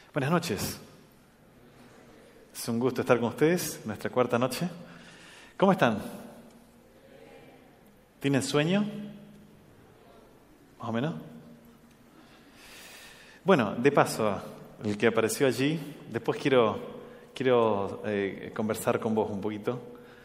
Buenas noches. Es un gusto estar con ustedes, nuestra cuarta noche. ¿Cómo están? ¿Tienen sueño? ¿Más o menos? Bueno, de paso, el que apareció allí, después quiero conversar con vos un poquito.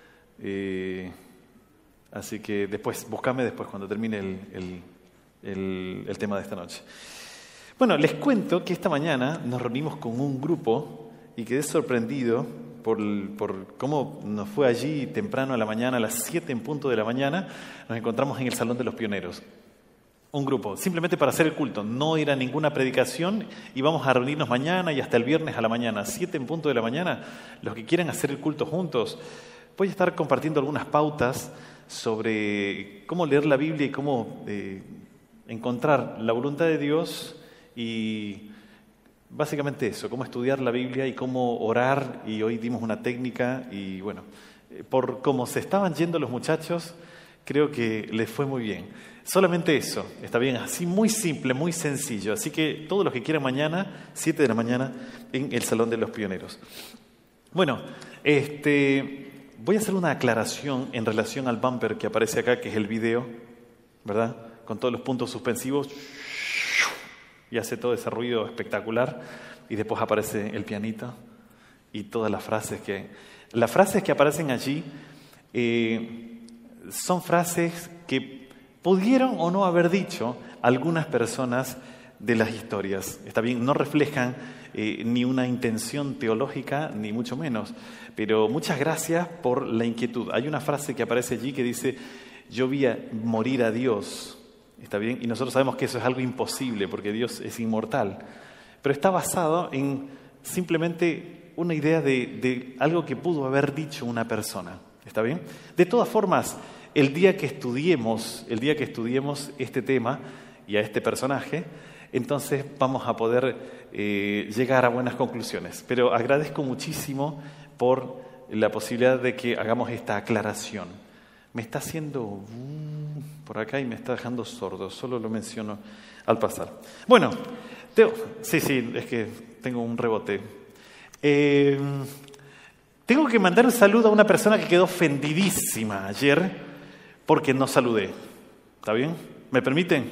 Así que búscame después cuando termine el tema de esta noche. Bueno, les cuento que esta mañana nos reunimos con un grupo y quedé sorprendido por cómo nos fue allí temprano a la mañana, a las 7 en punto de la mañana, nos encontramos en el Salón de los Pioneros. Un grupo, simplemente para hacer el culto, no era ninguna predicación y vamos a reunirnos mañana y hasta el viernes a la mañana, 7 en punto de la mañana. Los que quieran hacer el culto juntos, voy a estar compartiendo algunas pautas sobre cómo leer la Biblia y cómo encontrar la voluntad de Dios y básicamente eso, cómo estudiar la Biblia y cómo orar, y hoy dimos una técnica y bueno, por cómo se estaban yendo los muchachos, creo que les fue muy bien. Solamente eso, está bien, así muy simple, muy sencillo. Así que todos los que quieran mañana, 7 de la mañana, en el Salón de los Pioneros. Bueno, voy a hacer una aclaración en relación al bumper que aparece acá, que es el video, ¿verdad? Con todos los puntos suspensivos, y hace todo ese ruido espectacular, y después aparece el pianito y todas las frases que aparecen allí son frases que pudieron o no haber dicho algunas personas de las historias. Está bien, no reflejan ni una intención teológica, ni mucho menos, pero muchas gracias por la inquietud. Hay una frase que aparece allí que dice: yo vi morir a Dios. Está bien, y nosotros sabemos que eso es algo imposible porque Dios es inmortal, pero está basado en simplemente una idea de algo que pudo haber dicho una persona. ¿Está bien? De todas formas, el día que estudiemos este tema y a este personaje, entonces vamos a poder llegar a buenas conclusiones. Pero agradezco muchísimo por la posibilidad de que hagamos esta aclaración. Me está haciendo por acá y me está dejando sordo, solo lo menciono al pasar. Bueno, sí, es que tengo un rebote. Tengo que mandar un saludo a una persona que quedó ofendidísima ayer porque no saludé. ¿Está bien? ¿Me permiten?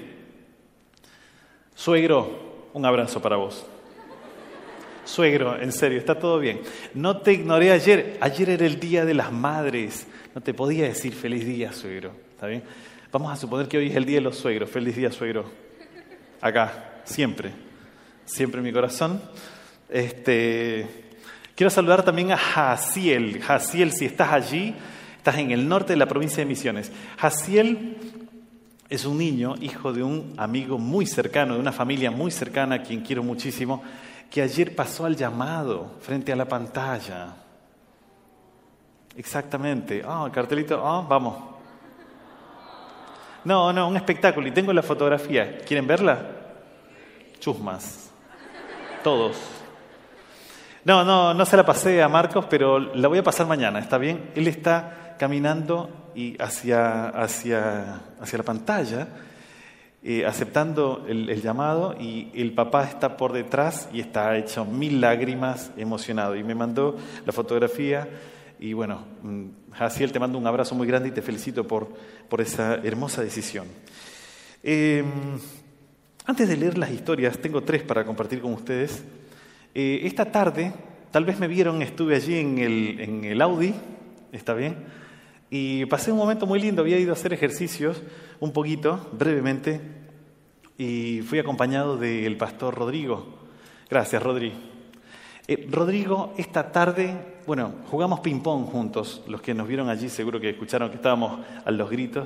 Suegro, un abrazo para vos. Suegro, en serio, está todo bien. No te ignoré ayer. Ayer era el Día de las Madres. No te podía decir feliz día, suegro. ¿Está bien? Vamos a suponer que hoy es el Día de los Suegros. Feliz día, suegro. Acá, siempre. Siempre en mi corazón. Quiero saludar también a Jaciel. Jaciel, si estás allí, estás en el norte de la provincia de Misiones. Jaciel es un niño, hijo de un amigo muy cercano, de una familia muy cercana, a quien quiero muchísimo, que ayer pasó al llamado frente a la pantalla. Exactamente. El cartelito. Vamos. No, un espectáculo. Y tengo la fotografía. ¿Quieren verla? Chusmas. Todos. No se la pasé a Marcos, pero la voy a pasar mañana, ¿está bien? Él está caminando y hacia la pantalla, aceptando el llamado, y el papá está por detrás y está hecho 1000 lágrimas, emocionado. Y me mandó la fotografía. Y bueno, Jaciel, te mando un abrazo muy grande y te felicito por esa hermosa decisión. Antes de leer las historias, tengo 3 para compartir con ustedes. Esta tarde, tal vez me vieron, estuve allí en el Audi, ¿está bien? Y pasé un momento muy lindo, había ido a hacer ejercicios un poquito, brevemente, y fui acompañado del pastor Rodrigo. Gracias, Rodri. Rodrigo, esta tarde, jugamos ping-pong juntos. Los que nos vieron allí seguro que escucharon que estábamos a los gritos.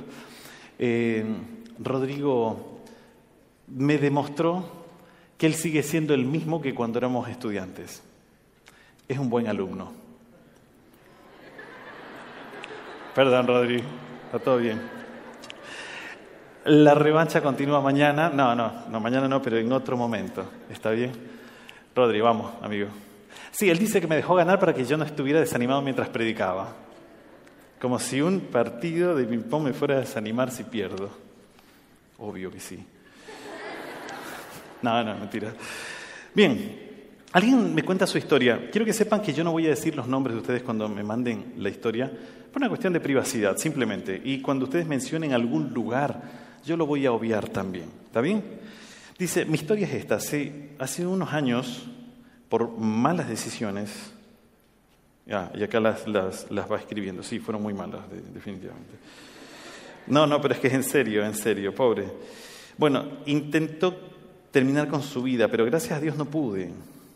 Rodrigo me demostró que él sigue siendo el mismo que cuando éramos estudiantes. Es un buen alumno. Perdón, Rodri, está todo bien. La revancha continúa mañana. No, mañana no, pero en otro momento. ¿Está bien? Rodri, vamos, amigo. Sí, él dice que me dejó ganar para que yo no estuviera desanimado mientras predicaba. Como si un partido de ping-pong me fuera a desanimar si pierdo. Obvio que sí. No, mentira. Bien, Alguien me cuenta su historia. Quiero que sepan que yo no voy a decir los nombres de ustedes cuando me manden la historia, por una cuestión de privacidad, simplemente. Y cuando ustedes mencionen algún lugar, yo lo voy a obviar también. ¿Está bien? Dice, mi historia es esta. Hace unos años, por malas decisiones, y acá las va escribiendo. Sí, fueron muy malas, definitivamente. No, pero es que es en serio, pobre. Bueno, intentó terminar con su vida, pero gracias a Dios no pude.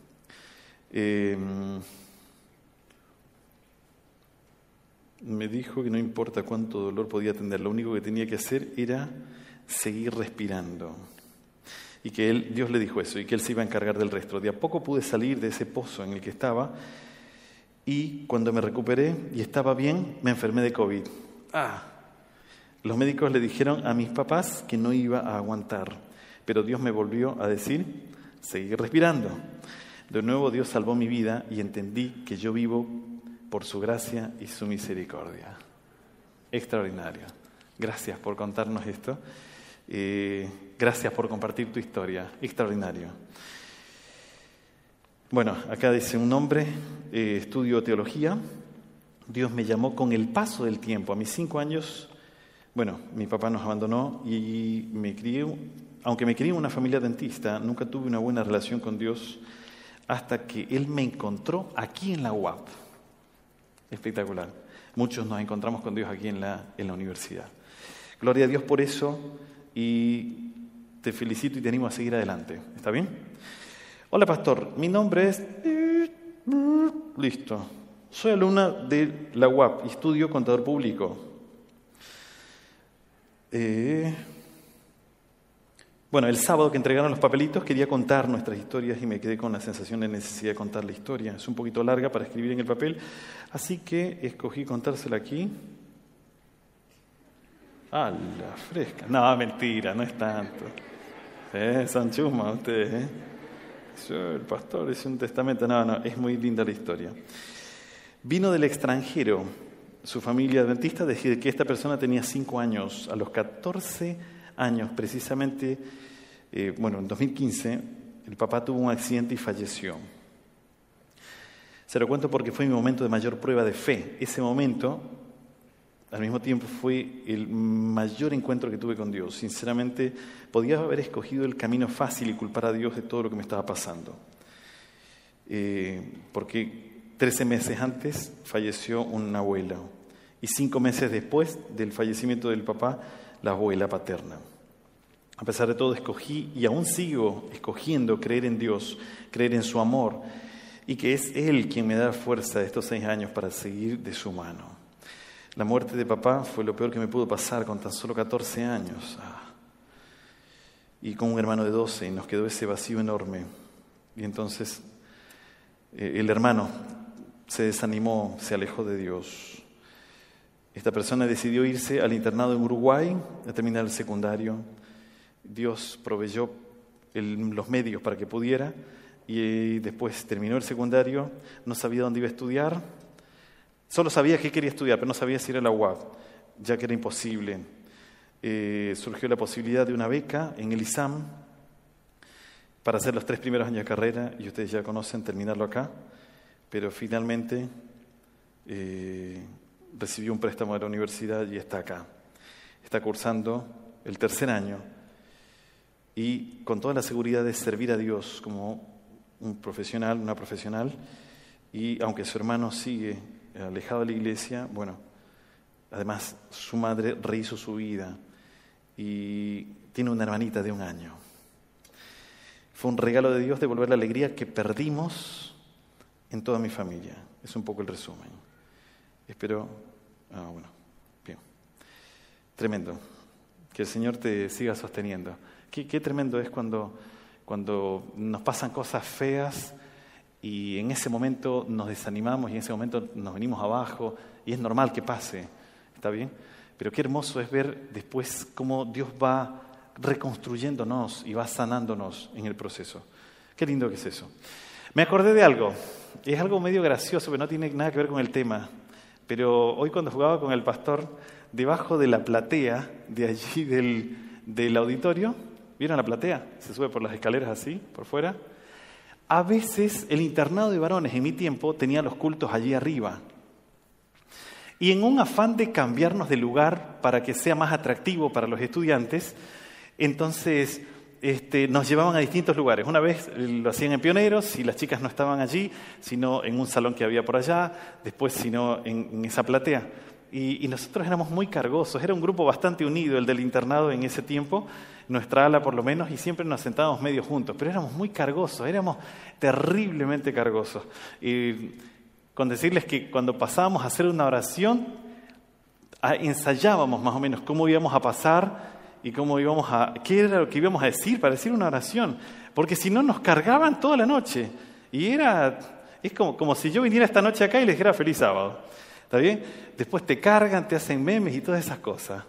Me dijo que no importa cuánto dolor podía tener, lo único que tenía que hacer era seguir respirando. Y que Dios le dijo eso, y que Él se iba a encargar del resto. De a poco pude salir de ese pozo en el que estaba, y cuando me recuperé y estaba bien, me enfermé de COVID. Los médicos le dijeron a mis papás que no iba a aguantar, pero Dios me volvió a decir, seguí respirando. De nuevo Dios salvó mi vida y entendí que yo vivo por su gracia y su misericordia. Extraordinario. Gracias por contarnos esto. Gracias por compartir tu historia. Extraordinario. Bueno, acá dice un nombre, estudio teología. Dios me llamó con el paso del tiempo. A mis 5 años, mi papá nos abandonó y aunque me crié en una familia adventista, nunca tuve una buena relación con Dios hasta que Él me encontró aquí en la UAP. Espectacular. Muchos nos encontramos con Dios aquí en la universidad. Gloria a Dios por eso y te felicito y te animo a seguir adelante. ¿Está bien? Hola, pastor. Mi nombre es... Listo. Soy alumna de la UAP y estudio contador público. El sábado que entregaron los papelitos quería contar nuestras historias y me quedé con la sensación de necesidad de contar la historia. Es un poquito larga para escribir en el papel, así que escogí contársela aquí. ¡Ah, la fresca! No, mentira, no es tanto. Son chusmas ustedes, El pastor es un testamento. No, es muy linda la historia. Vino del extranjero, su familia adventista, desde que esta persona tenía 5 años. A los 14 años, precisamente, en 2015, el papá tuvo un accidente y falleció. Se lo cuento porque fue mi momento de mayor prueba de fe. Ese momento, al mismo tiempo, fue el mayor encuentro que tuve con Dios. Sinceramente, podía haber escogido el camino fácil y culpar a Dios de todo lo que me estaba pasando. Porque 13 meses antes falleció una abuela y 5 meses después del fallecimiento del papá, la abuela paterna. A pesar de todo, escogí y aún sigo escogiendo creer en Dios, creer en su amor y que es Él quien me da fuerza estos 6 años para seguir de su mano. La muerte de papá fue lo peor que me pudo pasar con tan solo 14 años. Y con un hermano de 12 y nos quedó ese vacío enorme. Y entonces el hermano se desanimó, se alejó de Dios. Esta persona decidió irse al internado en Uruguay a terminar el secundario. Dios proveyó los medios para que pudiera y después terminó el secundario, no sabía dónde iba a estudiar, solo sabía que quería estudiar, pero no sabía si era la UAP, ya que era imposible. Surgió la posibilidad de una beca en el ISAM para hacer los 3 primeros años de carrera, y ustedes ya conocen, terminarlo acá, pero finalmente recibió un préstamo de la universidad y está acá. Está cursando el 3er año y con toda la seguridad de servir a Dios como un profesional, una profesional, y aunque su hermano sigue alejado de la iglesia, además su madre rehizo su vida y tiene una hermanita de 1 año. Fue un regalo de Dios devolver la alegría que perdimos en toda mi familia. Es un poco el resumen. Espero... bien. Tremendo. Que el Señor te siga sosteniendo. Qué tremendo es cuando nos pasan cosas feas y en ese momento nos desanimamos y en ese momento nos venimos abajo y es normal que pase, ¿está bien? Pero qué hermoso es ver después cómo Dios va reconstruyéndonos y va sanándonos en el proceso. Qué lindo que es eso. Me acordé de algo, es algo medio gracioso, pero no tiene nada que ver con el tema. Pero hoy cuando jugaba con el pastor, debajo de la platea de allí del auditorio, ¿vieron la platea? Se sube por las escaleras así, por fuera. a veces el internado de varones en mi tiempo tenía los cultos allí arriba. Y en un afán de cambiarnos de lugar para que sea más atractivo para los estudiantes, entonces nos llevaban a distintos lugares. Una vez lo hacían en Pioneros, y las chicas no estaban allí, sino en un salón que había por allá, después sino en esa platea. Y nosotros éramos muy cargosos, era un grupo bastante unido el del internado en ese tiempo, nuestra ala por lo menos, y siempre nos sentábamos medio juntos, pero éramos muy cargosos, éramos terriblemente cargosos. Con decirles que cuando pasábamos a hacer una oración, ensayábamos más o menos cómo íbamos a pasar y qué era lo que íbamos a decir para decir una oración, porque si no nos cargaban toda la noche, y es como si yo viniera esta noche acá y les dijera feliz sábado. ¿Está bien? Después te cargan, te hacen memes y todas esas cosas.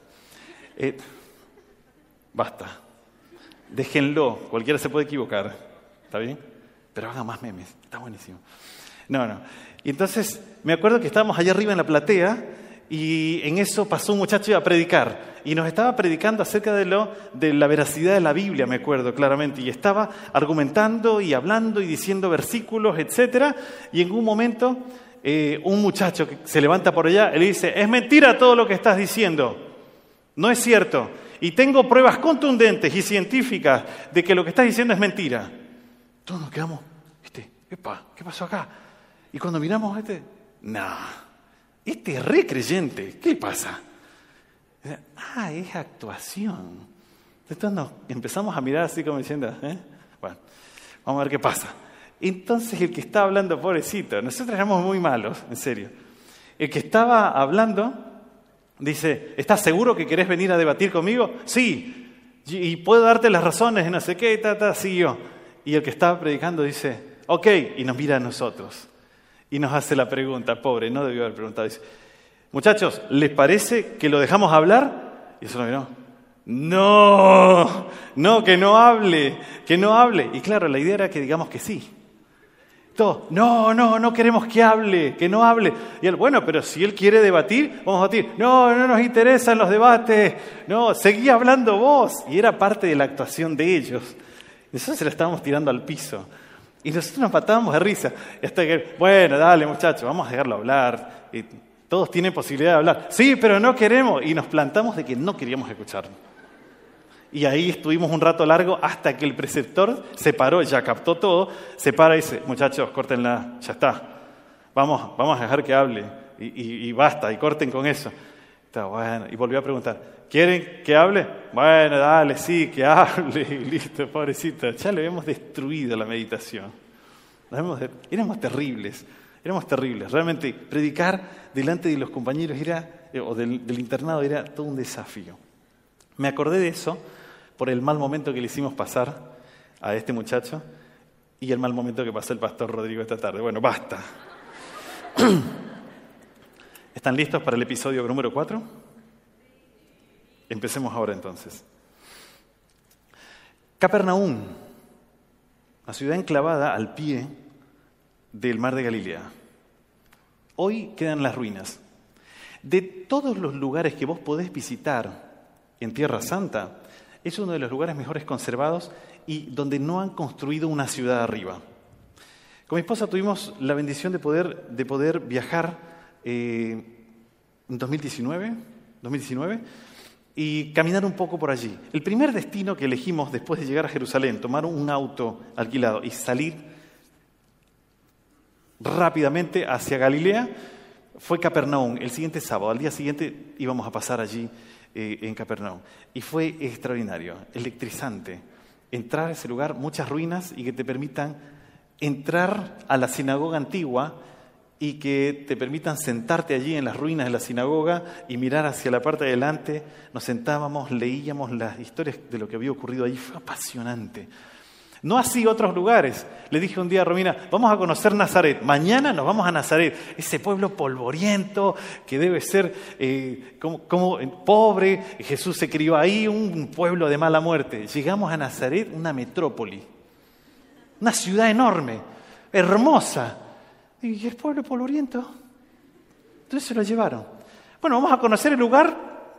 Basta. Déjenlo. Cualquiera se puede equivocar. ¿Está bien? Pero hagan más memes. Está buenísimo. No. Y entonces me acuerdo que estábamos allá arriba en la platea y en eso pasó un muchacho a predicar. Y nos estaba predicando acerca de la veracidad de la Biblia, me acuerdo claramente. Y estaba argumentando y hablando y diciendo versículos, etcétera. Y en un momento un muchacho que se levanta por allá y le dice: es mentira todo lo que estás diciendo, no es cierto, y tengo pruebas contundentes y científicas de que lo que estás diciendo es mentira. Todos nos quedamos, epa, ¿qué pasó acá? Y cuando miramos es re creyente, ¿qué pasa? Es actuación. Entonces nos empezamos a mirar así como diciendo, bueno, vamos a ver qué pasa. Entonces el que estaba hablando, pobrecito, nosotros éramos muy malos, en serio. El que estaba hablando dice: ¿estás seguro que querés venir a debatir conmigo? Sí, y puedo darte las razones, no sé qué, sí yo. Y el que estaba predicando dice: ok, y nos mira a nosotros. Y nos hace la pregunta, pobre, no debió haber preguntado. Dice: muchachos, ¿les parece que lo dejamos hablar? Y eso lo miró. No, que no hable. Y claro, la idea era que digamos que sí. Todos, no queremos que hable, que no hable. Y él, bueno, pero si él quiere debatir, vamos a debatir. No nos interesan los debates. No, seguí hablando vos. Y era parte de la actuación de ellos. Nosotros se la estábamos tirando al piso. Y nosotros nos matábamos de risa. Hasta que, bueno, dale muchachos, vamos a dejarlo hablar. Y todos tienen posibilidad de hablar. Sí, pero no queremos. Y nos plantamos de que no queríamos escuchar. Y ahí estuvimos un rato largo hasta que el preceptor se paró, ya captó todo, se para y dice: muchachos, córtenla, ya está. Vamos a dejar que hable. Y basta, y corten con eso. Está bueno. Y volvió a preguntar: ¿quieren que hable? Bueno, dale, sí, que hable. Y listo, pobrecito. Ya le habíamos destruido la meditación. Éramos terribles. Realmente, predicar delante de los compañeros del internado era todo un desafío. Me acordé de eso por el mal momento que le hicimos pasar a este muchacho y el mal momento que pasó el pastor Rodrigo esta tarde. Bueno, basta. ¿Están listos para el episodio número 4? Empecemos ahora entonces. Capernaum, una ciudad enclavada al pie del mar de Galilea. Hoy quedan las ruinas. De todos los lugares que vos podés visitar en Tierra Santa, es uno de los lugares mejores conservados y donde no han construido una ciudad arriba. Con mi esposa tuvimos la bendición de poder viajar en 2019 y caminar un poco por allí. El primer destino que elegimos después de llegar a Jerusalén, tomar un auto alquilado y salir rápidamente hacia Galilea, fue Capernaum. El siguiente sábado, al día siguiente, íbamos a pasar allí en Capernaum. Y fue extraordinario, electrizante, entrar a ese lugar, muchas ruinas, y que te permitan entrar a la sinagoga antigua y que te permitan sentarte allí en las ruinas de la sinagoga y mirar hacia la parte de adelante. Nos sentábamos, leíamos las historias de lo que había ocurrido allí. Fue apasionante. No así otros lugares. Le dije un día a Romina: vamos a conocer Nazaret. Mañana nos vamos a Nazaret. Ese pueblo polvoriento que debe ser como pobre. Jesús se crió ahí, un pueblo de mala muerte. Llegamos a Nazaret, una metrópoli. Una ciudad enorme, hermosa. ¿Y el pueblo polvoriento? Entonces se lo llevaron. Bueno, vamos a conocer el lugar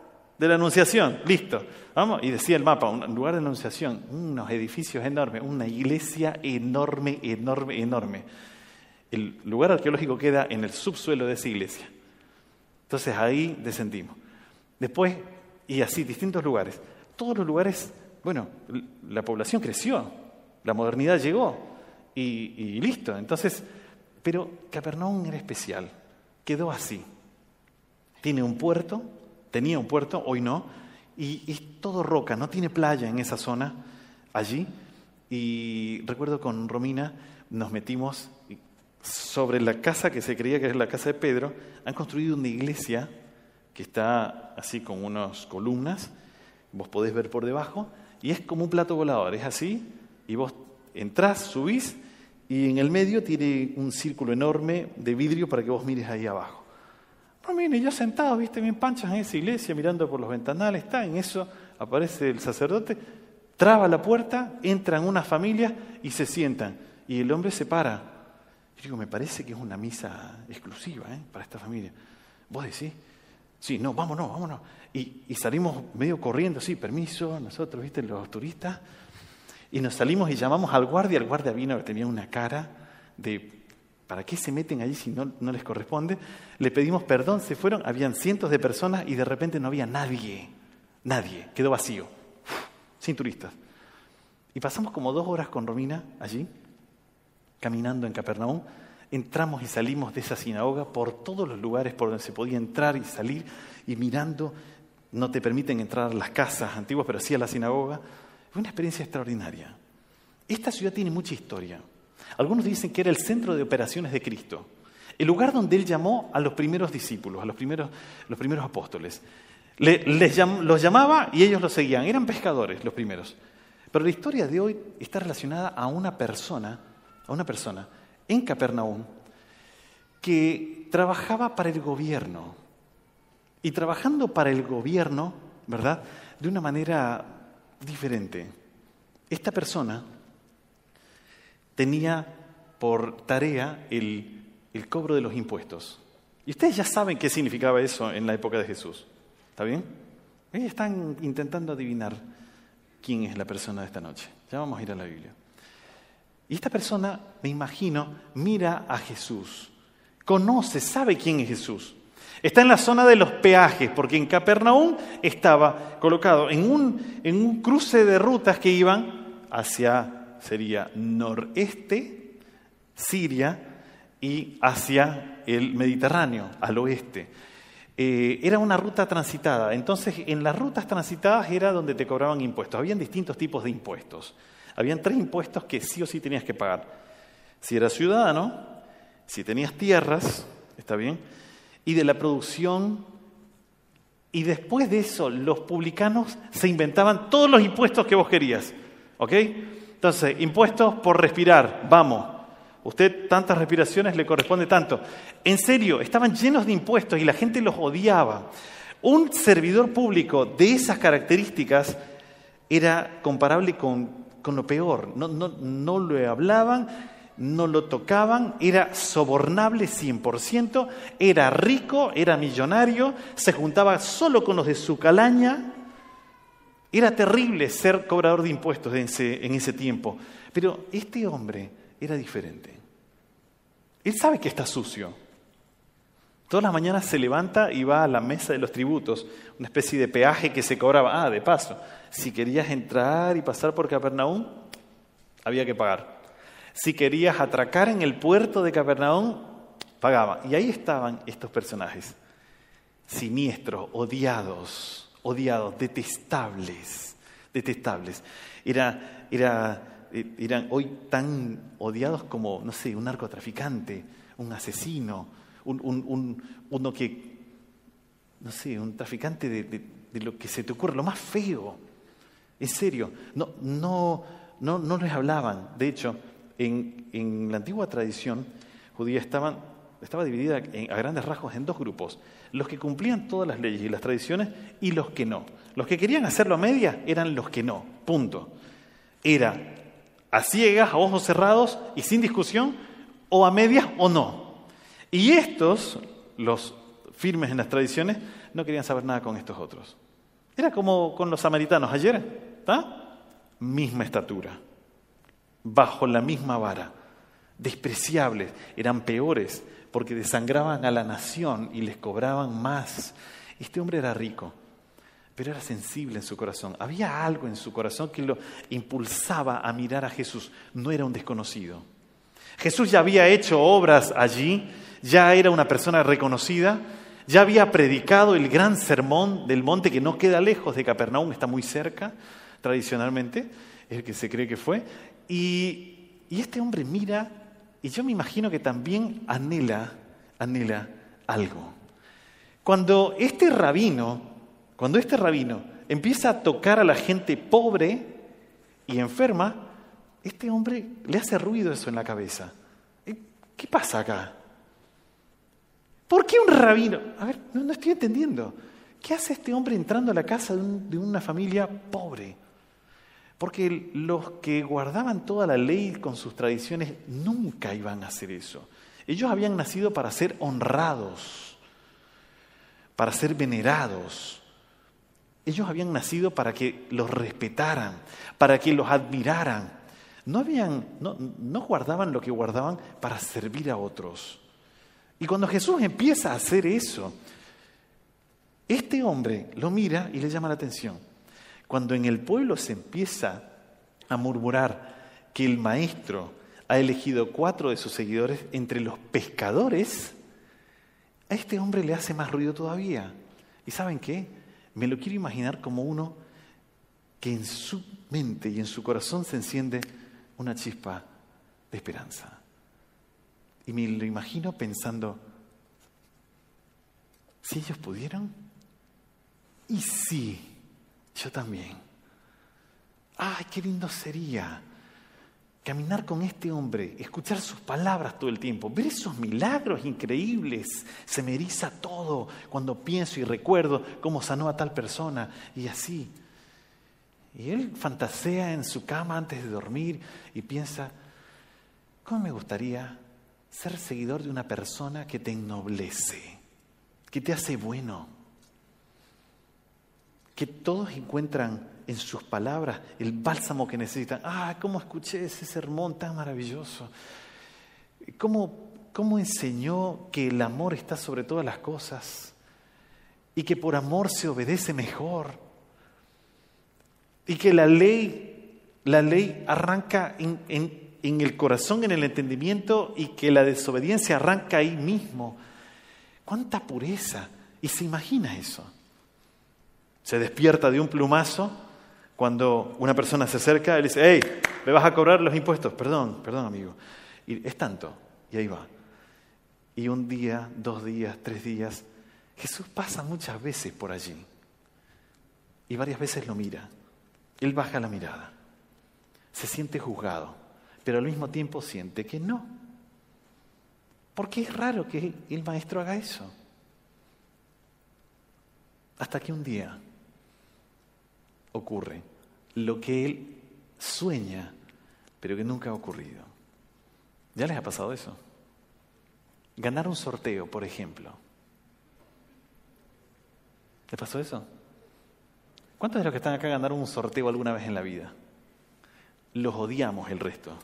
de la Anunciación, listo. Vamos, y decía el mapa, un lugar de la Anunciación, unos edificios enormes, una iglesia enorme, enorme, enorme. El lugar arqueológico queda en el subsuelo de esa iglesia. Entonces ahí descendimos. Después, y así, distintos lugares. Todos los lugares, bueno, la población creció, la modernidad llegó y listo. Entonces, pero Capernaum era especial, quedó así. Tenía un puerto, hoy no, y es todo roca, no tiene playa en esa zona allí. Y recuerdo con Romina nos metimos sobre la casa que se creía que es la casa de Pedro. Han construido una iglesia que está así con unas columnas, vos podés ver por debajo, y es como un plato volador, es así, y vos entrás, subís, y en el medio tiene un círculo enorme de vidrio para que vos mires ahí abajo. Romina y yo sentados, viste, bien panchas en esa iglesia, mirando por los ventanales, está en eso, aparece el sacerdote, traba la puerta, entran unas familias y se sientan, y el hombre se para. Yo digo, me parece que es una misa exclusiva para esta familia. ¿Vos decís? Sí, no, vámonos. Y salimos medio corriendo, sí, permiso, nosotros, viste, los turistas. Y nos salimos y llamamos al guardia. El guardia vino, tenía una cara de, ¿para qué se meten allí si no les corresponde? Le pedimos perdón, se fueron, habían cientos de personas y de repente no había nadie, quedó vacío, sin turistas. Y pasamos como 2 horas con Romina allí, caminando en Capernaum, entramos y salimos de esa sinagoga por todos los lugares por donde se podía entrar y salir, y mirando, no te permiten entrar a las casas antiguas, pero sí a la sinagoga. Fue una experiencia extraordinaria. Esta ciudad tiene mucha historia. Algunos dicen que era el centro de operaciones de Cristo, el lugar donde Él llamó a los primeros discípulos, a los primeros apóstoles. Los llamaba y ellos los seguían, eran pescadores los primeros. Pero la historia de hoy está relacionada a una persona en Capernaum que trabajaba para el gobierno. Y trabajando para el gobierno, ¿verdad?, de una manera diferente. Esta persona tenía por tarea el cobro de los impuestos. Y ustedes ya saben qué significaba eso en la época de Jesús. ¿Está bien? Ellos están intentando adivinar quién es la persona de esta noche. Ya vamos a ir a la Biblia. Y esta persona, me imagino, mira a Jesús, conoce, sabe quién es Jesús. Está en la zona de los peajes, porque en Capernaum estaba colocado en un cruce de rutas que iban hacia, sería noreste, Siria, y hacia el Mediterráneo, al oeste. Era una ruta transitada. Entonces, en las rutas transitadas era donde te cobraban impuestos. Habían distintos tipos de impuestos. Habían 3 impuestos que sí o sí tenías que pagar. Si eras ciudadano, si tenías tierras, ¿está bien?, y de la producción. Y después de eso, los publicanos se inventaban todos los impuestos que vos querías. ¿Ok? Entonces, impuestos por respirar, vamos. Usted tantas respiraciones le corresponde tanto. En serio, estaban llenos de impuestos y la gente los odiaba. Un servidor público de esas características era comparable con lo peor. No lo hablaban, no lo tocaban, era sobornable 100%, era rico, era millonario, se juntaba solo con los de su calaña. Era terrible ser cobrador de impuestos en ese tiempo. Pero este hombre era diferente. Él sabe que está sucio. Todas las mañanas se levanta y va a la mesa de los tributos, una especie de peaje que se cobraba. De paso, si querías entrar y pasar por Capernaum, había que pagar. Si querías atracar en el puerto de Capernaum, pagaba. Y ahí estaban estos personajes, siniestros, odiados, detestables. Eran hoy tan odiados como, no sé, un narcotraficante, un asesino, uno que, no sé, un traficante de lo que se te ocurre, lo más feo. En serio, no les hablaban. De hecho, en la antigua tradición judía estaba dividida a grandes rasgos en 2 grupos. Los que cumplían todas las leyes y las tradiciones y los que no. Los que querían hacerlo a medias eran los que no, punto. Era a ciegas, a ojos cerrados y sin discusión, o a medias o no. Y estos, los firmes en las tradiciones, no querían saber nada con estos otros. Era como con los samaritanos ayer, ¿está? Misma estatura, bajo la misma vara, despreciables, eran peores porque desangraban a la nación y les cobraban más. Este hombre era rico, pero era sensible en su corazón. Había algo en su corazón que lo impulsaba a mirar a Jesús. No era un desconocido. Jesús ya había hecho obras allí, ya era una persona reconocida, ya había predicado el gran sermón del monte que no queda lejos de Capernaum, está muy cerca, tradicionalmente, es el que se cree que fue. Y este hombre mira, y yo me imagino que también anhela algo. Cuando este rabino empieza a tocar a la gente pobre y enferma, este hombre le hace ruido eso en la cabeza. ¿Qué pasa acá? ¿Por qué un rabino? A ver, no estoy entendiendo. ¿Qué hace este hombre entrando a la casa de una familia pobre? Porque los que guardaban toda la ley con sus tradiciones nunca iban a hacer eso. Ellos habían nacido para ser honrados, para ser venerados. Ellos habían nacido para que los respetaran, para que los admiraran. No guardaban lo que guardaban para servir a otros. Y cuando Jesús empieza a hacer eso, este hombre lo mira y le llama la atención. Cuando en el pueblo se empieza a murmurar que el maestro ha elegido 4 de sus seguidores entre los pescadores, a este hombre le hace más ruido todavía. ¿Y saben qué? Me lo quiero imaginar como uno que en su mente y en su corazón se enciende una chispa de esperanza. Y me lo imagino pensando, si ellos pudieron, y sí, yo también. ¡Ay, qué lindo sería caminar con este hombre, escuchar sus palabras todo el tiempo, ver esos milagros increíbles! Se me eriza todo cuando pienso y recuerdo cómo sanó a tal persona y así. Y él fantasea en su cama antes de dormir y piensa, ¿cómo me gustaría ser seguidor de una persona que te ennoblece, que te hace bueno, que todos encuentran en sus palabras el bálsamo que necesitan? ¡Ah, cómo escuché ese sermón tan maravilloso! ¿Cómo enseñó que el amor está sobre todas las cosas y que por amor se obedece mejor y que la ley arranca en el corazón, en el entendimiento, y que la desobediencia arranca ahí mismo? ¡Cuánta pureza! Y se imagina eso. Se despierta de un plumazo cuando una persona se acerca y le dice, ¡hey, me vas a cobrar los impuestos! Perdón, amigo. Y es tanto, y ahí va. Y un día, 2 días, 3 días, Jesús pasa muchas veces por allí. Y varias veces lo mira. Él baja la mirada. Se siente juzgado, pero al mismo tiempo siente que no. Porque es raro que el maestro haga eso. Hasta que un día ocurre lo que él sueña, pero que nunca ha ocurrido. ¿Ya les ha pasado eso? Ganar un sorteo, por ejemplo. ¿Les pasó eso? ¿Cuántos de los que están acá ganaron un sorteo alguna vez en la vida? Los odiamos el resto.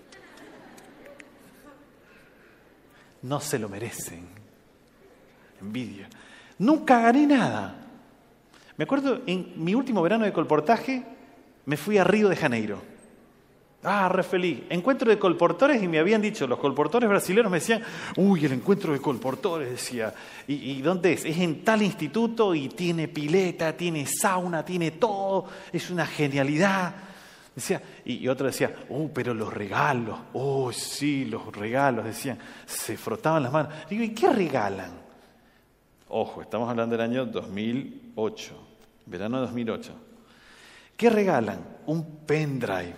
No se lo merecen. Envidia. Nunca gané nada. Me acuerdo, en mi último verano de colportaje, me fui a Río de Janeiro. Re feliz. Encuentro de colportores, y me habían dicho, los colportores brasileños me decían, uy, el encuentro de colportores, decía. ¿Y dónde es? Es en tal instituto y tiene pileta, tiene sauna, tiene todo. Es una genialidad. Decía, y otro decía, pero los regalos, sí, los regalos, decían, se frotaban las manos. Digo, ¿y qué regalan? Ojo, estamos hablando del año 2008, verano de 2008. ¿Qué regalan? Un pendrive.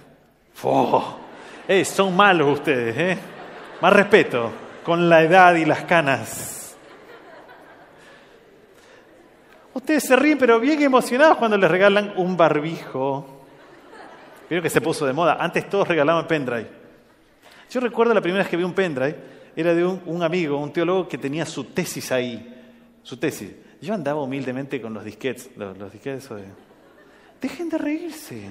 Son malos ustedes, Más respeto, con la edad y las canas. Ustedes se ríen, pero bien emocionados cuando les regalan un barbijo. Creo que se puso de moda. Antes todos regalaban pendrive. Yo recuerdo la primera vez que vi un pendrive, era de un amigo, un teólogo que tenía su tesis ahí. Su tesis. Yo andaba humildemente con los disquetes. Los disquetes Dejen de reírse.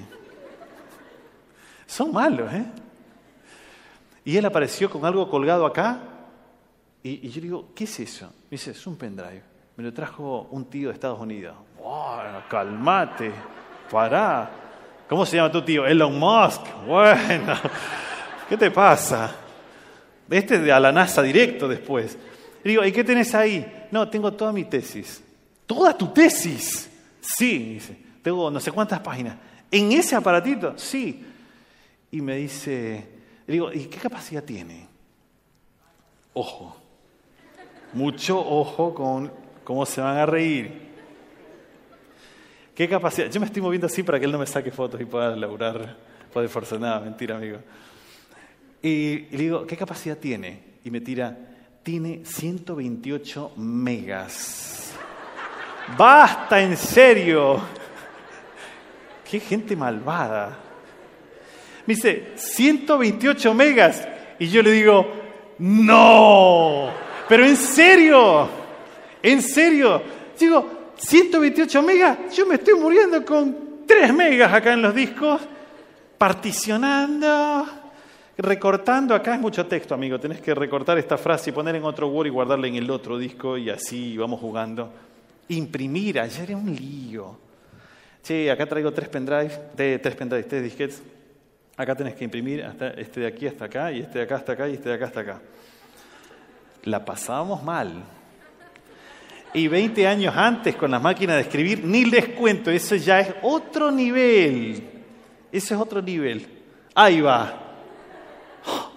Son malos, ¿eh? Y él apareció con algo colgado acá. Y yo digo, ¿qué es eso? Me dice, es un pendrive. Me lo trajo un tío de Estados Unidos. Bueno, calmate, pará. ¿Cómo se llama tu tío? Elon Musk. Bueno, ¿qué te pasa? Este es de a la NASA directo después. Y digo, ¿y qué tenés ahí? No, tengo toda mi tesis. ¿Toda tu tesis? Sí, dice. Tengo no sé cuántas páginas. ¿En ese aparatito? Sí. Y me dice, digo, ¿y qué capacidad tiene? Ojo. Mucho ojo con cómo se van a reír. ¿Qué capacidad? Yo me estoy moviendo así para que él no me saque fotos y pueda laburar, pueda esforzar nada. Mentira, amigo. Y le digo, ¿qué capacidad tiene? Y me tira, tiene 128 megas. ¡Basta, en serio! ¡Qué gente malvada! Me dice, 128 megas. Y yo le digo, ¡no! ¿Pero en serio? ¿En serio? Digo, 128 megas, yo me estoy muriendo con 3 megas acá en los discos, particionando, recortando. Acá es mucho texto, amigo. Tenés que recortar esta frase y poner en otro Word y guardarla en el otro disco y así vamos jugando. Imprimir, ayer era un lío. Che, acá traigo 3 disquetes. Acá tenés que imprimir hasta este de aquí hasta acá, y este de acá hasta acá, y este de acá hasta acá. La pasábamos mal. Y 20 años antes con las máquinas de escribir, ni les cuento, eso ya es otro nivel. Eso es otro nivel. Ahí va. ¡Oh!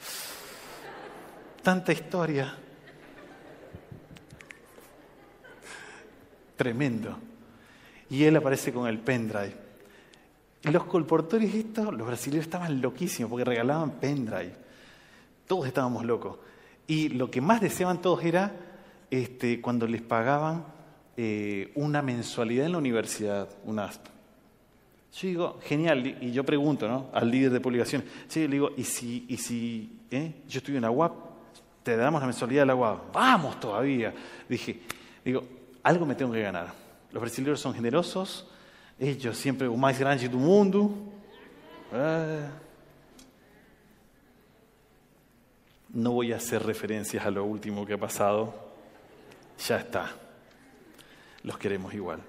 Tanta historia. Tremendo. Y él aparece con el pendrive. Y los colportores estos, los brasileños estaban loquísimos porque regalaban pendrive. Todos estábamos locos. Y lo que más deseaban todos era cuando les pagaban una mensualidad en la universidad, un ASP. Yo digo, genial, y yo pregunto, ¿no?, al líder de publicaciones. Sí, le digo, ¿y si yo estudio en la UAP, te damos la mensualidad de la UAP? ¡Vamos todavía! Digo, algo me tengo que ganar. Los brasileños son generosos, ellos siempre o más grande do mundo. No voy a hacer referencias a lo último que ha pasado. Ya está. Los queremos igual.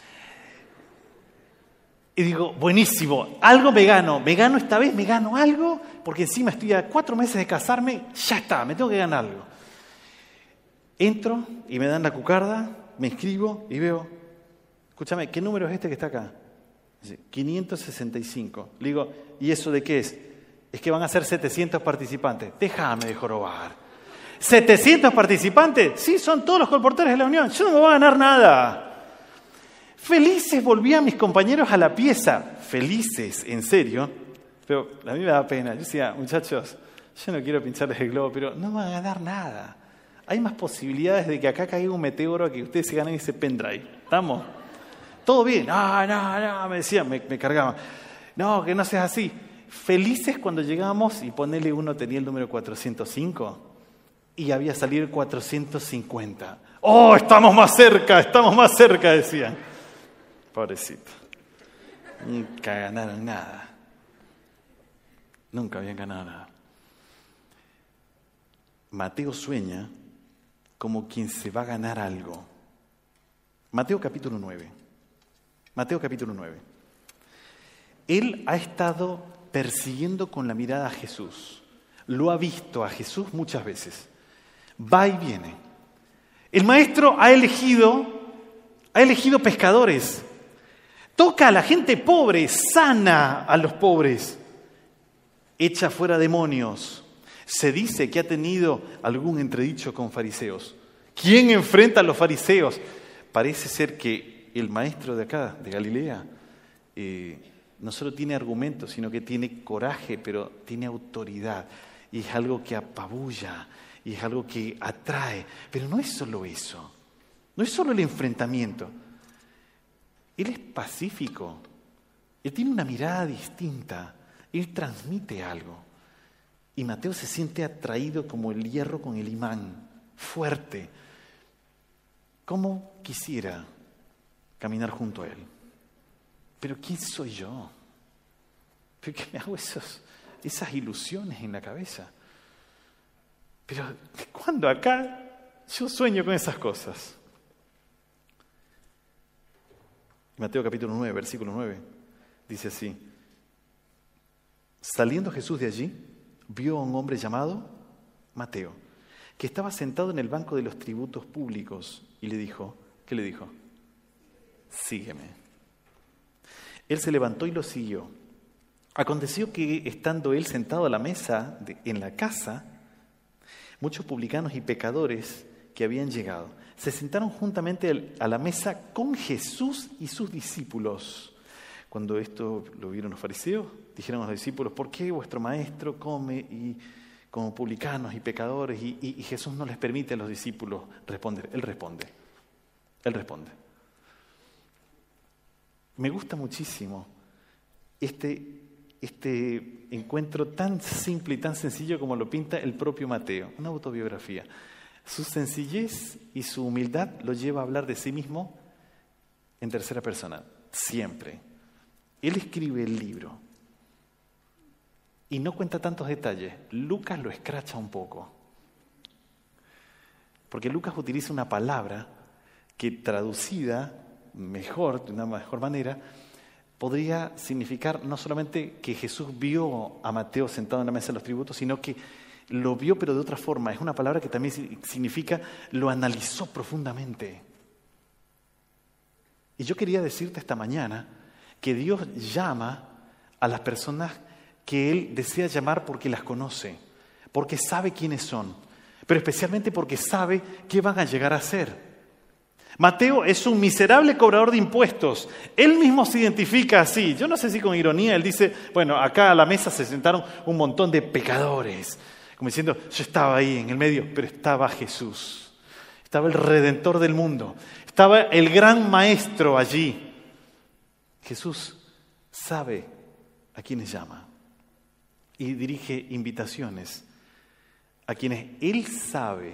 Y digo, buenísimo, algo me gano esta vez, me gano algo, porque encima estoy a 4 meses de casarme, ya está, me tengo que ganar algo. Entro y me dan la cucarda, me inscribo y veo, escúchame, ¿qué número es este que está acá? Dice, 565. Le digo, ¿y eso de qué es? Es que van a ser 700 participantes. Déjame de jorobar. ¿700 participantes? Sí, son todos los colportores de la Unión. Yo no me voy a ganar nada. Felices volvían mis compañeros a la pieza. Felices, en serio. Pero a mí me da pena. Yo decía, muchachos, yo no quiero pincharles el globo, pero no van a ganar nada. Hay más posibilidades de que acá caiga un meteoro a que ustedes se ganen ese pendrive. ¿Estamos? ¿Todo bien? No, me decían, me cargaban. No, que no seas así. Felices cuando llegamos y ponele uno tenía el número 405 y había salido el 450. ¡Oh, estamos más cerca, decían. Pobrecito. Nunca ganaron nada. Nunca habían ganado nada. Mateo sueña como quien se va a ganar algo. Mateo capítulo 9. Él ha estado persiguiendo con la mirada a Jesús. Lo ha visto a Jesús muchas veces. Va y viene. El maestro ha elegido pescadores. Toca a la gente pobre, sana a los pobres. Echa fuera demonios. Se dice que ha tenido algún entredicho con fariseos. ¿Quién enfrenta a los fariseos? Parece ser que el maestro de acá, de Galilea, no solo tiene argumentos, sino que tiene coraje, pero tiene autoridad. Y es algo que apabulla, y es algo que atrae. Pero no es solo eso, no es solo el enfrentamiento. Él es pacífico, él tiene una mirada distinta, él transmite algo. Y Mateo se siente atraído como el hierro con el imán, fuerte. ¿Cómo quisiera caminar junto a él? pero ¿quién soy yo? ¿Por qué me hago esas ilusiones en la cabeza? Pero ¿de cuándo acá yo sueño con esas cosas? Mateo capítulo 9, versículo 9, dice así: saliendo Jesús de allí, vio a un hombre llamado Mateo, que estaba sentado en el banco de los tributos públicos, y le dijo, ¿qué le dijo? Sígueme. Él se levantó y lo siguió. Aconteció que, estando él sentado a la mesa en la casa, muchos publicanos y pecadores que habían llegado se sentaron juntamente a la mesa con Jesús y sus discípulos. Cuando esto lo vieron los fariseos, dijeron a los discípulos: ¿por qué vuestro maestro come como publicanos y pecadores? Y Jesús no les permite a los discípulos responder. Él responde. Me gusta muchísimo este encuentro tan simple y tan sencillo como lo pinta el propio Mateo, una autobiografía. Su sencillez y su humildad lo lleva a hablar de sí mismo en tercera persona, siempre. Él escribe el libro y no cuenta tantos detalles. Lucas lo escracha un poco, porque Lucas utiliza una palabra que, traducida mejor, de una mejor manera, podría significar no solamente que Jesús vio a Mateo sentado en la mesa de los tributos, sino que lo vio pero de otra forma. Es una palabra que también significa lo analizó profundamente. Y yo quería decirte esta mañana que Dios llama a las personas que Él desea llamar porque las conoce, porque sabe quiénes son, pero especialmente porque sabe qué van a llegar a ser. Mateo es un miserable cobrador de impuestos. Él mismo se identifica así. Yo no sé si con ironía él dice, bueno, acá a la mesa se sentaron un montón de pecadores. Como diciendo, yo estaba ahí en el medio, pero estaba Jesús. Estaba el Redentor del mundo. Estaba el gran Maestro allí. Jesús sabe a quienes llama y dirige invitaciones a quienes Él sabe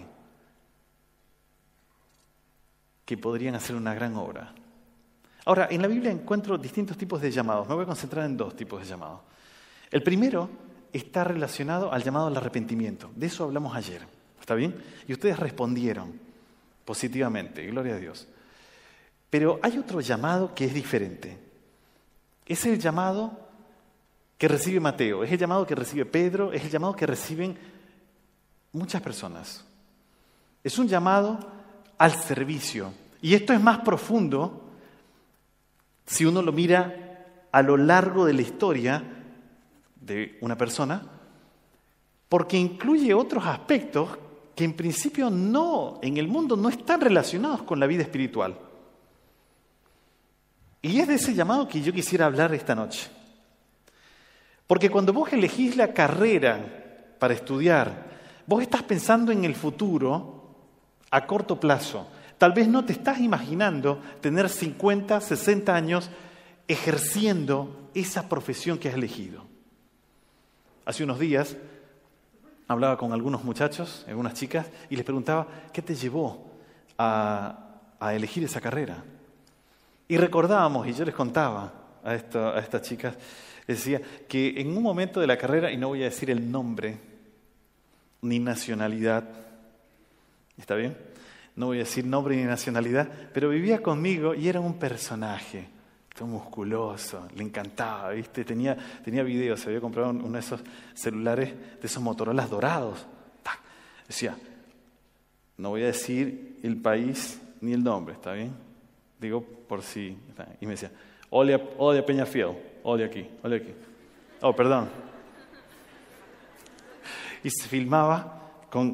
que podrían hacer una gran obra. Ahora, en la Biblia encuentro distintos tipos de llamados. Me voy a concentrar en dos tipos de llamados. El primero está relacionado al llamado al arrepentimiento. De eso hablamos ayer. ¿Está bien? Y ustedes respondieron positivamente. Gloria a Dios. Pero hay otro llamado que es diferente. Es el llamado que recibe Mateo, es el llamado que recibe Pedro, es el llamado que reciben muchas personas. Es un llamado al servicio. Y esto es más profundo si uno lo mira a lo largo de la historia de una persona, porque incluye otros aspectos que en principio en el mundo no están relacionados con la vida espiritual. Y es de ese llamado que yo quisiera hablar esta noche. Porque cuando vos elegís la carrera para estudiar, vos estás pensando en el futuro a corto plazo. Tal vez no te estás imaginando tener 50, 60 años ejerciendo esa profesión que has elegido. Hace unos días hablaba con algunos muchachos, algunas chicas, y les preguntaba, ¿qué te llevó a elegir esa carrera? Y recordábamos, y yo les contaba a estas chicas, les decía que en un momento de la carrera, y no voy a decir el nombre ni nacionalidad, ¿está bien? No voy a decir nombre ni nacionalidad, pero vivía conmigo y era un personaje, todo musculoso, le encantaba, ¿viste? Tenía videos, se había comprado uno de esos celulares, de esos Motorolas dorados. ¡Tac! Decía, no voy a decir el país ni el nombre, ¿está bien? Digo por si. Y me decía, ole a Peñafiel, ole aquí. Oh, perdón. Y se filmaba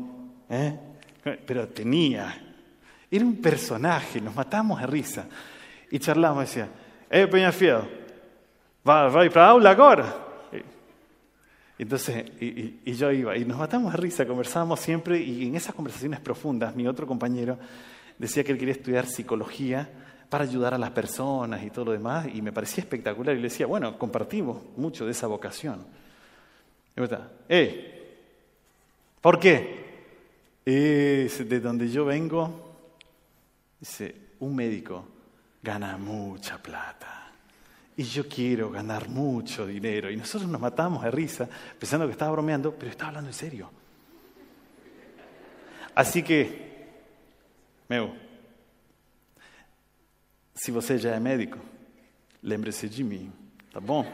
pero era un personaje, nos matamos de risa. Y charlábamos, decía, Peñafiel, vai para aula agora? Entonces, y yo iba, y nos matamos de risa, conversábamos siempre, y en esas conversaciones profundas, mi otro compañero decía que él quería estudiar psicología para ayudar a las personas y todo lo demás, y me parecía espectacular, y le decía, bueno, compartimos mucho de esa vocación. Y me decía, ¿por qué? De donde yo vengo, dice, un médico gana mucha plata. y yo quiero ganar mucho dinero. Y nosotros nos matábamos de risa pensando que estaba bromeando, pero estaba hablando en serio. Así que, meu, se você já é médico, lembre-se de mim, tá bom?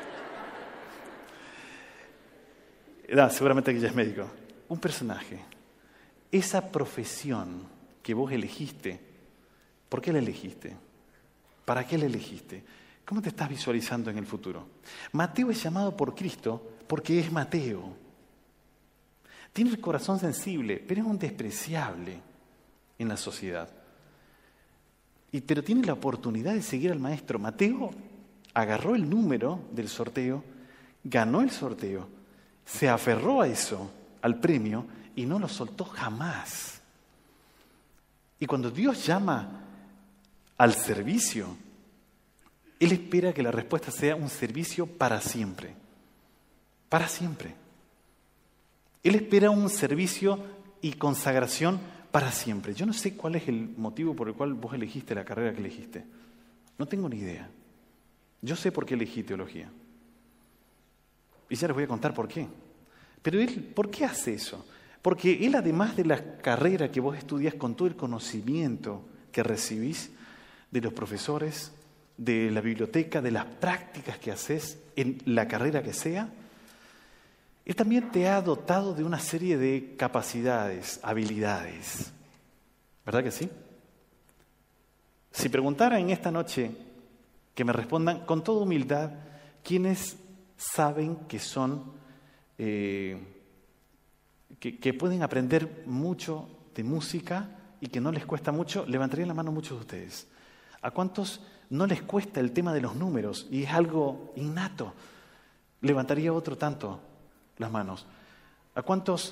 Seguramente que ya es médico. Un personaje. Esa profesión que vos elegiste, ¿por qué la elegiste? ¿Para qué la elegiste? ¿Cómo te estás visualizando en el futuro? Mateo es llamado por Cristo porque es Mateo. Tiene el corazón sensible, pero es un despreciable en la sociedad. Pero tiene la oportunidad de seguir al maestro. Mateo agarró el número del sorteo, ganó el sorteo, se aferró a eso, al premio, y no lo soltó jamás. Y cuando Dios llama al servicio, Él espera que la respuesta sea un servicio para siempre. Para siempre. Él espera un servicio y consagración para siempre. Yo no sé cuál es el motivo por el cual vos elegiste la carrera que elegiste. No tengo ni idea. Yo sé por qué elegí teología. Y ya les voy a contar por qué. Pero Él, ¿por qué hace eso? Porque Él, además de la carrera que vos estudias, con todo el conocimiento que recibís de los profesores, de la biblioteca, de las prácticas que haces en la carrera que sea, Él también te ha dotado de una serie de capacidades, habilidades. ¿Verdad que sí? Si preguntara en esta noche, que me respondan con toda humildad, ¿quiénes saben que son, que pueden aprender mucho de música y que no les cuesta mucho? Levantaría la mano muchos de ustedes. ¿A cuántos no les cuesta el tema de los números y es algo innato? Levantaría otro tanto las manos. ¿A cuántos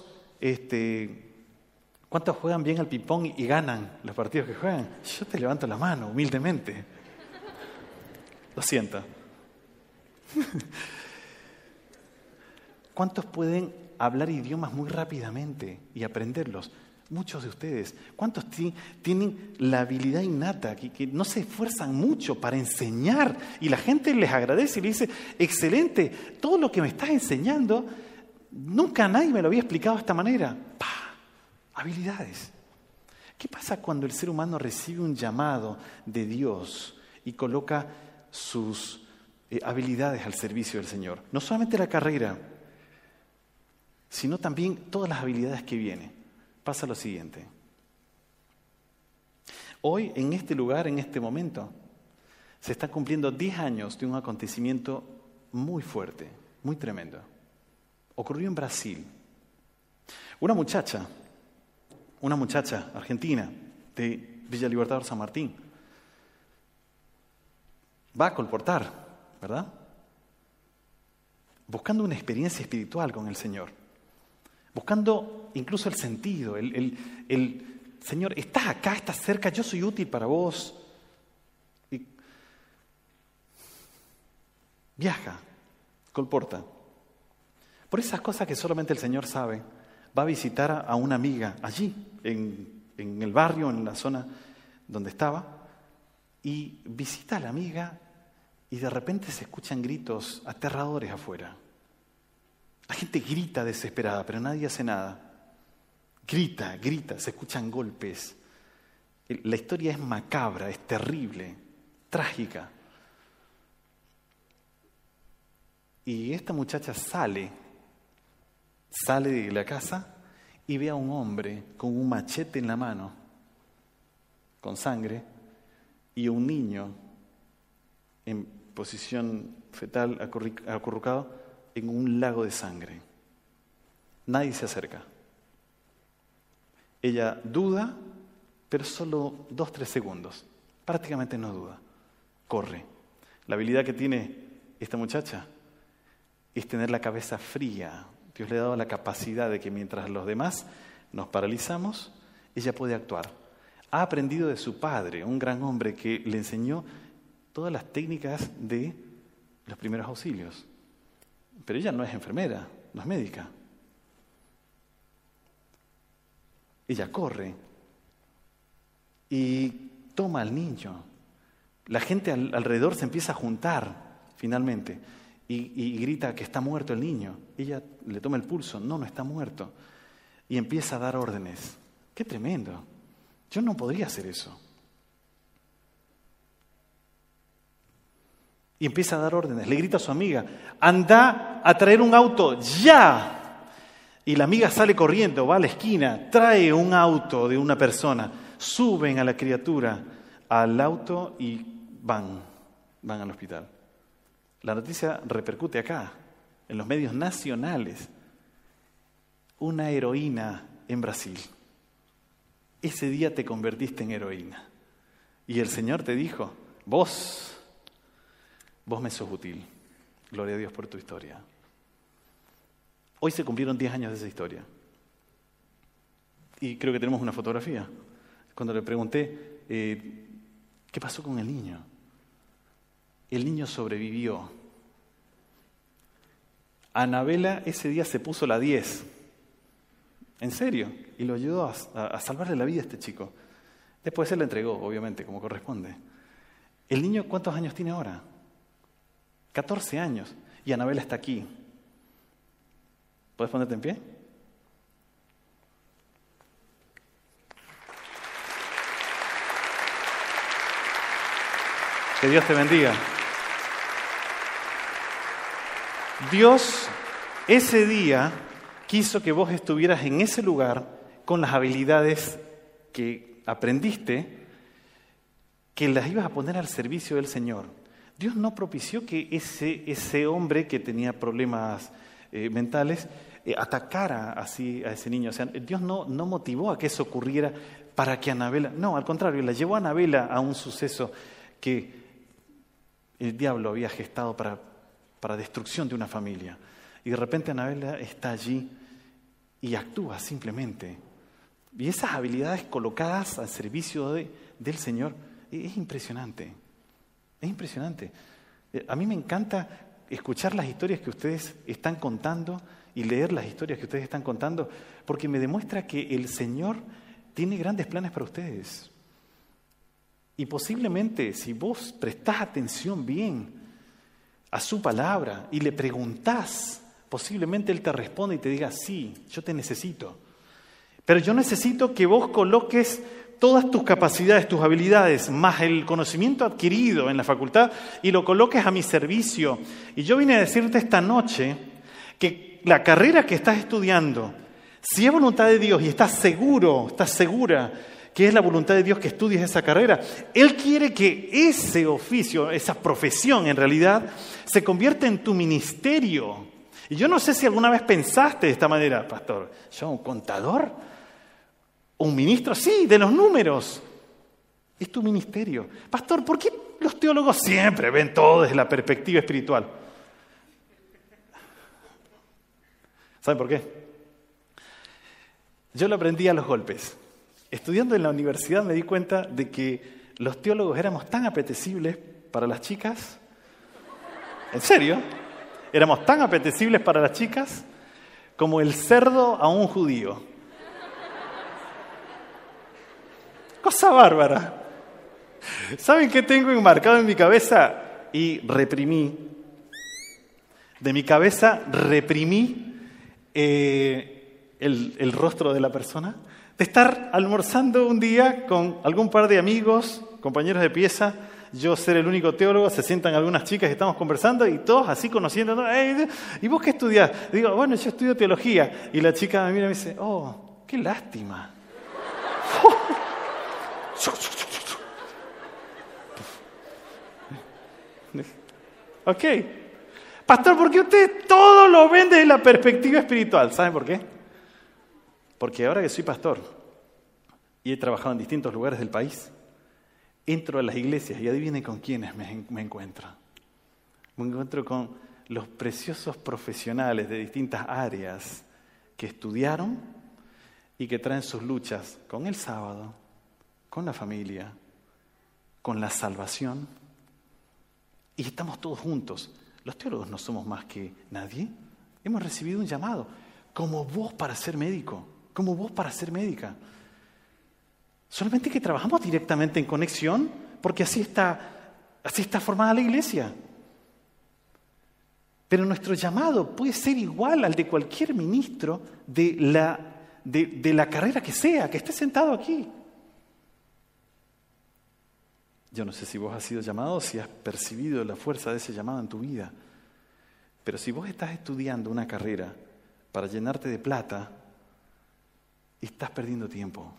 juegan bien al ping-pong y ganan los partidos que juegan? Yo te levanto la mano, humildemente. Lo siento. ¿Cuántos pueden hablar idiomas muy rápidamente y aprenderlos? Muchos de ustedes. ¿Cuántos tienen la habilidad innata, que no se esfuerzan mucho para enseñar? Y la gente les agradece y le dice, excelente, todo lo que me estás enseñando, nunca nadie me lo había explicado de esta manera. ¡Pah! Habilidades. ¿Qué pasa cuando el ser humano recibe un llamado de Dios y coloca sus habilidades al servicio del Señor? No solamente la carrera, sino también todas las habilidades que vienen. Pasa lo siguiente. Hoy, en este lugar, en este momento, se están cumpliendo 10 años de un acontecimiento muy fuerte, muy tremendo. Ocurrió en Brasil. Una muchacha argentina de Villa Libertador San Martín, va a colportar, ¿verdad? Buscando una experiencia espiritual con el Señor. Buscando incluso el sentido, el Señor, estás acá, estás cerca, yo soy útil para vos. Y viaja, colporta. Por esas cosas que solamente el Señor sabe, va a visitar a una amiga allí, en el barrio, en la zona donde estaba, y visita a la amiga y de repente se escuchan gritos aterradores afuera. La gente grita desesperada, pero nadie hace nada. Grita, se escuchan golpes. La historia es macabra, es terrible, trágica. Y esta muchacha sale de la casa y ve a un hombre con un machete en la mano, con sangre, y a un niño en posición fetal, acurrucado, en un lago de sangre. Nadie se acerca. Ella duda, pero solo 2-3 segundos. Prácticamente no duda. Corre. La habilidad que tiene esta muchacha es tener la cabeza fría. Dios le ha dado la capacidad de que mientras los demás nos paralizamos, ella puede actuar. Ha aprendido de su padre, un gran hombre que le enseñó todas las técnicas de los primeros auxilios. Pero ella no es enfermera, no es médica. Ella corre y toma al niño, La gente alrededor se empieza a juntar finalmente y grita que está muerto el niño. Ella le toma el pulso, no está muerto. Y empieza a dar órdenes. ¡Qué tremendo! Yo no podría hacer eso. Y empieza a dar órdenes. Le grita a su amiga, anda a traer un auto, ¡ya! Y la amiga sale corriendo, va a la esquina, trae un auto de una persona. Suben a la criatura al auto y van al hospital. La noticia repercute acá, en los medios nacionales. Una heroína en Brasil. Ese día te convertiste en heroína. Y el Señor te dijo, vos me sos útil. Gloria a Dios por tu historia. Hoy se cumplieron 10 años de esa historia. Y creo que tenemos una fotografía. Cuando le pregunté, ¿qué pasó con el niño? El niño sobrevivió. Anabela ese día se puso la 10. En serio. Y lo ayudó a salvarle la vida a este chico. Después se la entregó, obviamente, como corresponde. ¿El niño cuántos años tiene ahora? 14 años. Y Anabela está aquí. ¿Puedes ponerte en pie? Que Dios te bendiga. Dios ese día quiso que vos estuvieras en ese lugar con las habilidades que aprendiste, que las ibas a poner al servicio del Señor. Dios no propició que ese hombre que tenía problemas mentales atacara así a ese niño. O sea, Dios no motivó a que eso ocurriera para que Anabela... No, al contrario, la llevó a Anabela a un suceso que el diablo había gestado para destrucción de una familia. Y de repente Anabela está allí y actúa simplemente. Y esas habilidades colocadas al servicio del Señor es impresionante. Es impresionante. A mí me encanta escuchar las historias que ustedes están contando y leer las historias que ustedes están contando, porque me demuestra que el Señor tiene grandes planes para ustedes. Y posiblemente, si vos prestás atención bien a su palabra y le preguntás, posiblemente Él te responde y te diga, sí, yo te necesito. Pero yo necesito que vos coloques todas tus capacidades, tus habilidades, más el conocimiento adquirido en la facultad y lo coloques a mi servicio. Y yo vine a decirte esta noche que la carrera que estás estudiando, si es voluntad de Dios y estás segura que es la voluntad de Dios que estudies esa carrera, Él quiere que ese oficio, esa profesión en realidad, se convierta en tu ministerio. Y yo no sé si alguna vez pensaste de esta manera, pastor, ¿yo un contador? ¿Un ministro? Sí, de los números. Es tu ministerio. Pastor, ¿por qué los teólogos siempre ven todo desde la perspectiva espiritual? ¿Saben por qué? Yo lo aprendí a los golpes. Estudiando en la universidad me di cuenta de que los teólogos éramos tan apetecibles para las chicas. ¿En serio? Éramos tan apetecibles para las chicas como el cerdo a un judío. Cosa bárbara. ¿Saben qué tengo enmarcado en mi cabeza? Y reprimí. De mi cabeza reprimí el rostro de la persona. De estar almorzando un día con algún par de amigos, compañeros de pieza, yo ser el único teólogo, se sientan algunas chicas y estamos conversando y todos así conociendo. ¿Y vos qué estudiás? Digo, bueno, yo estudio teología. Y la chica me mira y me dice, oh, qué lástima. Ok. Pastor, ¿por qué usted todo lo ven desde la perspectiva espiritual? ¿Saben por qué? Porque ahora que soy pastor y he trabajado en distintos lugares del país, entro a las iglesias y adivinen con quiénes me encuentro. Me encuentro con los preciosos profesionales de distintas áreas que estudiaron y que traen sus luchas con el sábado, con la familia, con la salvación. Y estamos todos juntos. Los teólogos no somos más que nadie. Hemos recibido un llamado, como vos para ser médico, como vos para ser médica. Solamente que trabajamos directamente en conexión, porque así está Así está formada la iglesia. Pero nuestro llamado puede ser igual al de cualquier ministro de la carrera que sea, que esté sentado aquí. Yo no sé si vos has sido llamado, si has percibido la fuerza de ese llamado en tu vida. Pero si vos estás estudiando una carrera para llenarte de plata, estás perdiendo tiempo.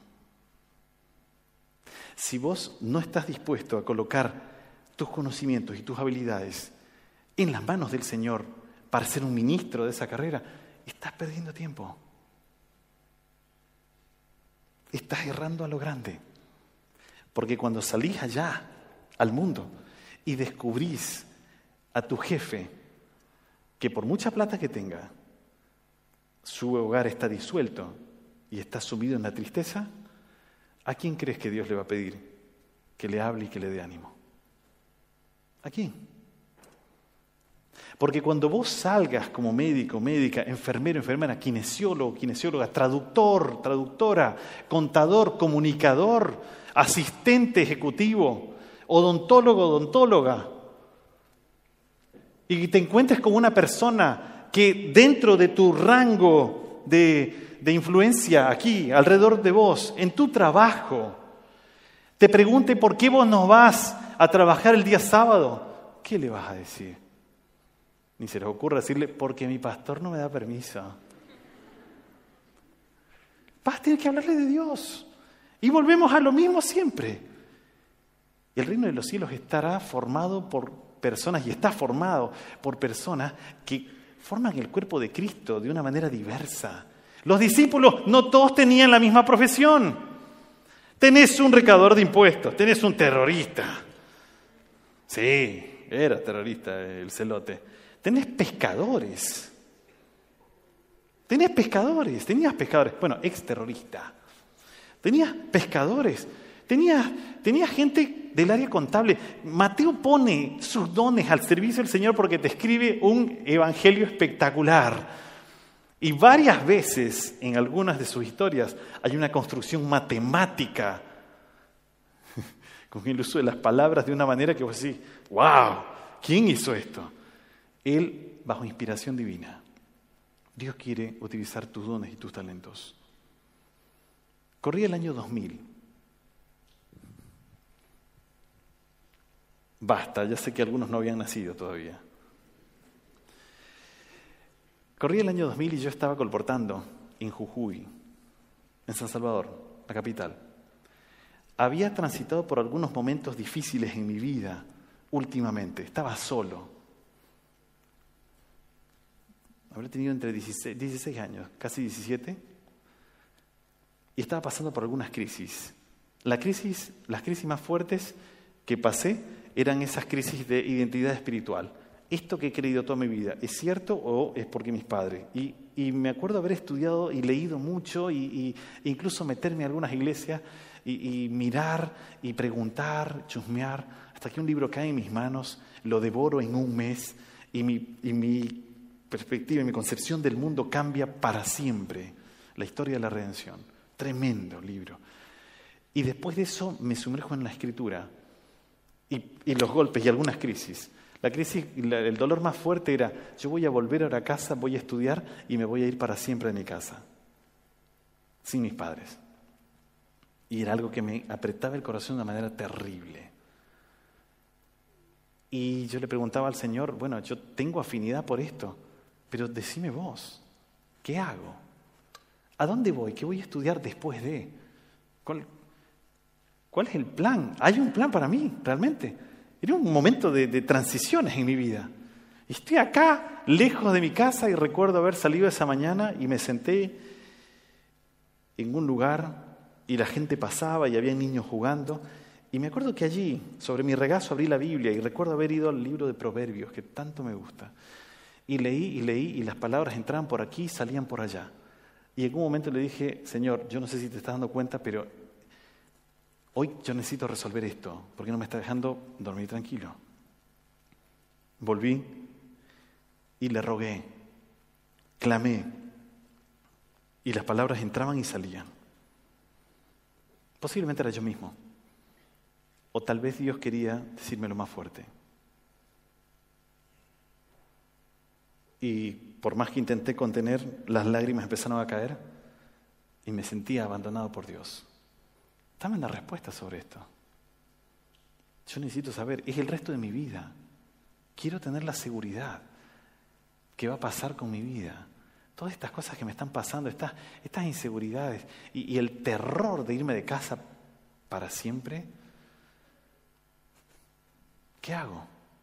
Si vos no estás dispuesto a colocar tus conocimientos y tus habilidades en las manos del Señor para ser un ministro de esa carrera, estás perdiendo tiempo. Estás errando a lo grande. Porque cuando salís allá, al mundo, y descubrís a tu jefe, que por mucha plata que tenga, su hogar está disuelto y está sumido en la tristeza, ¿a quién crees que Dios le va a pedir que le hable y que le dé ánimo? ¿A quién? Porque cuando vos salgas como médico, médica, enfermero, enfermera, kinesiólogo, kinesióloga, traductor, traductora, contador, comunicador, asistente ejecutivo, odontólogo, odontóloga, y te encuentres con una persona que dentro de tu rango de influencia aquí, alrededor de vos, en tu trabajo, te pregunte por qué vos no vas a trabajar el día sábado, ¿qué le vas a decir? Ni se les ocurra decirle, porque mi pastor no me da permiso. Vas a tener que hablarle de Dios. Y volvemos a lo mismo siempre. El reino de los cielos estará formado por personas, y está formado por personas que forman el cuerpo de Cristo de una manera diversa. Los discípulos no todos tenían la misma profesión. Tenés un recaudador de impuestos, tenés un terrorista. Sí, era terrorista el celote. Tenés pescadores. Tenías pescadores. Bueno, ex-terrorista. Tenías pescadores. Tenías gente del área contable. Mateo pone sus dones al servicio del Señor porque te escribe un evangelio espectacular. Y varias veces en algunas de sus historias hay una construcción matemática con el uso de las palabras de una manera que vos decís, ¡wow! ¿Quién hizo esto? Él, bajo inspiración divina. Dios quiere utilizar tus dones y tus talentos. Corría el año 2000. Basta, ya sé que algunos no habían nacido todavía. Corría el año 2000 y yo estaba colportando en Jujuy, en San Salvador, la capital. Había transitado por algunos momentos difíciles en mi vida últimamente. Estaba solo. Habré tenido entre 16 años, casi 17, y estaba pasando por algunas crisis. Las crisis más fuertes que pasé eran esas crisis de identidad espiritual. ¿Esto que he creído toda mi vida es cierto o es porque mis padres? Y me acuerdo haber estudiado y leído mucho e incluso meterme a algunas iglesias y mirar y preguntar, chusmear, hasta que un libro cae en mis manos, lo devoro en un mes y mi perspectiva y mi concepción del mundo cambia para siempre. La historia de la redención. Tremendo libro. Y después de eso me sumerjo en la escritura y los golpes y algunas crisis. La crisis, el dolor más fuerte era, yo voy a volver ahora a casa, voy a estudiar y me voy a ir para siempre de mi casa, sin mis padres. Y era algo que me apretaba el corazón de una manera terrible. Y yo le preguntaba al Señor, bueno, yo tengo afinidad por esto, pero decime vos, ¿qué hago? ¿A dónde voy? ¿Qué voy a estudiar después de? ¿Cuál es el plan? ¿Hay un plan para mí, realmente? Era un momento de transiciones en mi vida. Y estoy acá, lejos de mi casa, y recuerdo haber salido esa mañana y me senté en un lugar y la gente pasaba y había niños jugando. Y me acuerdo que allí, sobre mi regazo, abrí la Biblia y recuerdo haber ido al libro de Proverbios, que tanto me gusta. Y leí y las palabras entraban por aquí y salían por allá. Y en un momento le dije, Señor, yo no sé si te estás dando cuenta, pero hoy yo necesito resolver esto, porque no me está dejando dormir tranquilo. Volví y le rogué, clamé, y las palabras entraban y salían. Posiblemente era yo mismo. O tal vez Dios quería decírmelo más fuerte. Y por más que intenté contener, las lágrimas empezaron a caer y me sentía abandonado por Dios. Dame una respuesta sobre esto. Yo necesito saber, es el resto de mi vida. Quiero tener la seguridad. ¿Qué va a pasar con mi vida? Todas estas cosas que me están pasando, estas inseguridades y el terror de irme de casa para siempre. ¿Qué hago?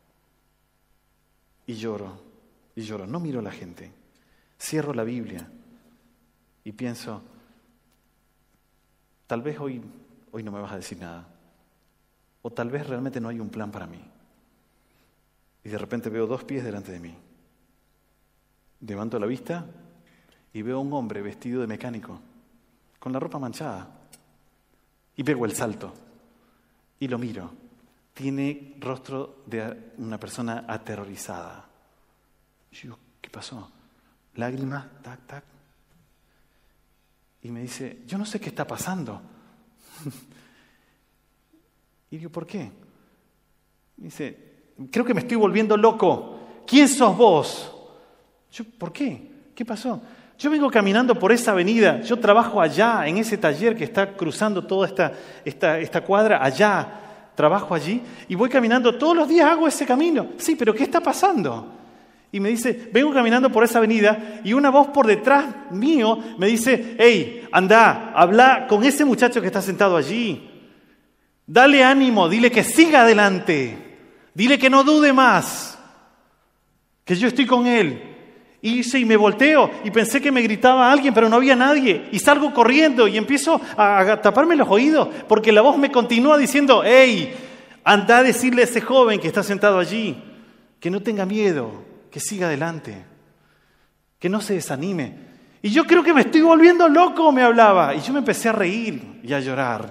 Y lloro, no miro a la gente. Cierro la Biblia y pienso, tal vez hoy no me vas a decir nada. O tal vez realmente no hay un plan para mí. Y de repente veo 2 pies delante de mí. Levanto la vista y veo a un hombre vestido de mecánico, con la ropa manchada. Y pego el salto y lo miro. Tiene rostro de una persona aterrorizada. Y yo digo, ¿qué pasó? Lágrimas, tac, tac. Y me dice, yo no sé qué está pasando. Y digo, ¿por qué? Me dice, creo que me estoy volviendo loco. ¿Quién sos vos? Yo, ¿por qué? ¿Qué pasó? Yo vengo caminando por esa avenida. Yo trabajo allá, en ese taller que está cruzando toda esta cuadra, allá. Trabajo allí y voy caminando. Todos los días hago ese camino. Sí, pero ¿qué está pasando? Y me dice, vengo caminando por esa avenida y una voz por detrás mío me dice, hey, anda, habla con ese muchacho que está sentado allí. Dale ánimo, dile que siga adelante. Dile que no dude más, que yo estoy con él. Y me volteo y pensé que me gritaba alguien, pero no había nadie. Y salgo corriendo y empiezo a taparme los oídos porque la voz me continúa diciendo, hey, anda a decirle a ese joven que está sentado allí que no tenga miedo, que siga adelante, que no se desanime. Y yo creo que me estoy volviendo loco, me hablaba. Y yo me empecé a reír y a llorar.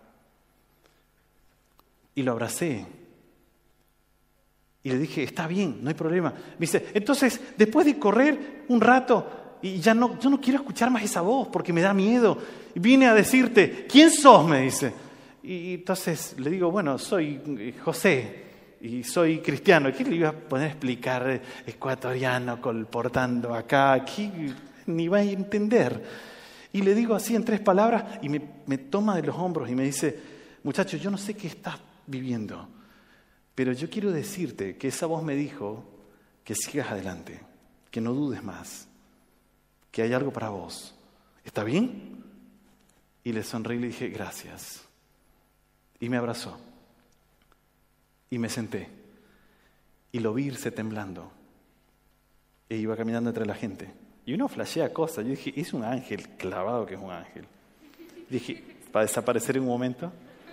Y lo abracé. Y le dije, está bien, no hay problema. Me dice, entonces, después de correr un rato, y yo no quiero escuchar más esa voz porque me da miedo. Y vine a decirte, ¿quién sos? Me dice. Y entonces le digo, bueno, soy José y soy cristiano. ¿Qué le iba a poner a explicar? Ecuatoriano, colportando acá, aquí ni va a entender. Y le digo así en 3 palabras y me toma de los hombros y me dice, muchacho, yo no sé qué estás viviendo. Pero yo quiero decirte que esa voz me dijo que sigas adelante, que no dudes más, que hay algo para vos. ¿Está bien? Y le sonreí y le dije, gracias. Y me abrazó. Y me senté. Y lo vi irse temblando. E iba caminando entre la gente. Y uno flashea cosas. Yo dije, es un ángel, clavado que es un ángel. Dije, ¿para desaparecer en un momento?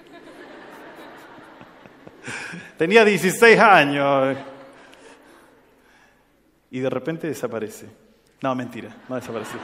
Tenía 16 años. Y de repente desaparece. No, mentira, no desapareció.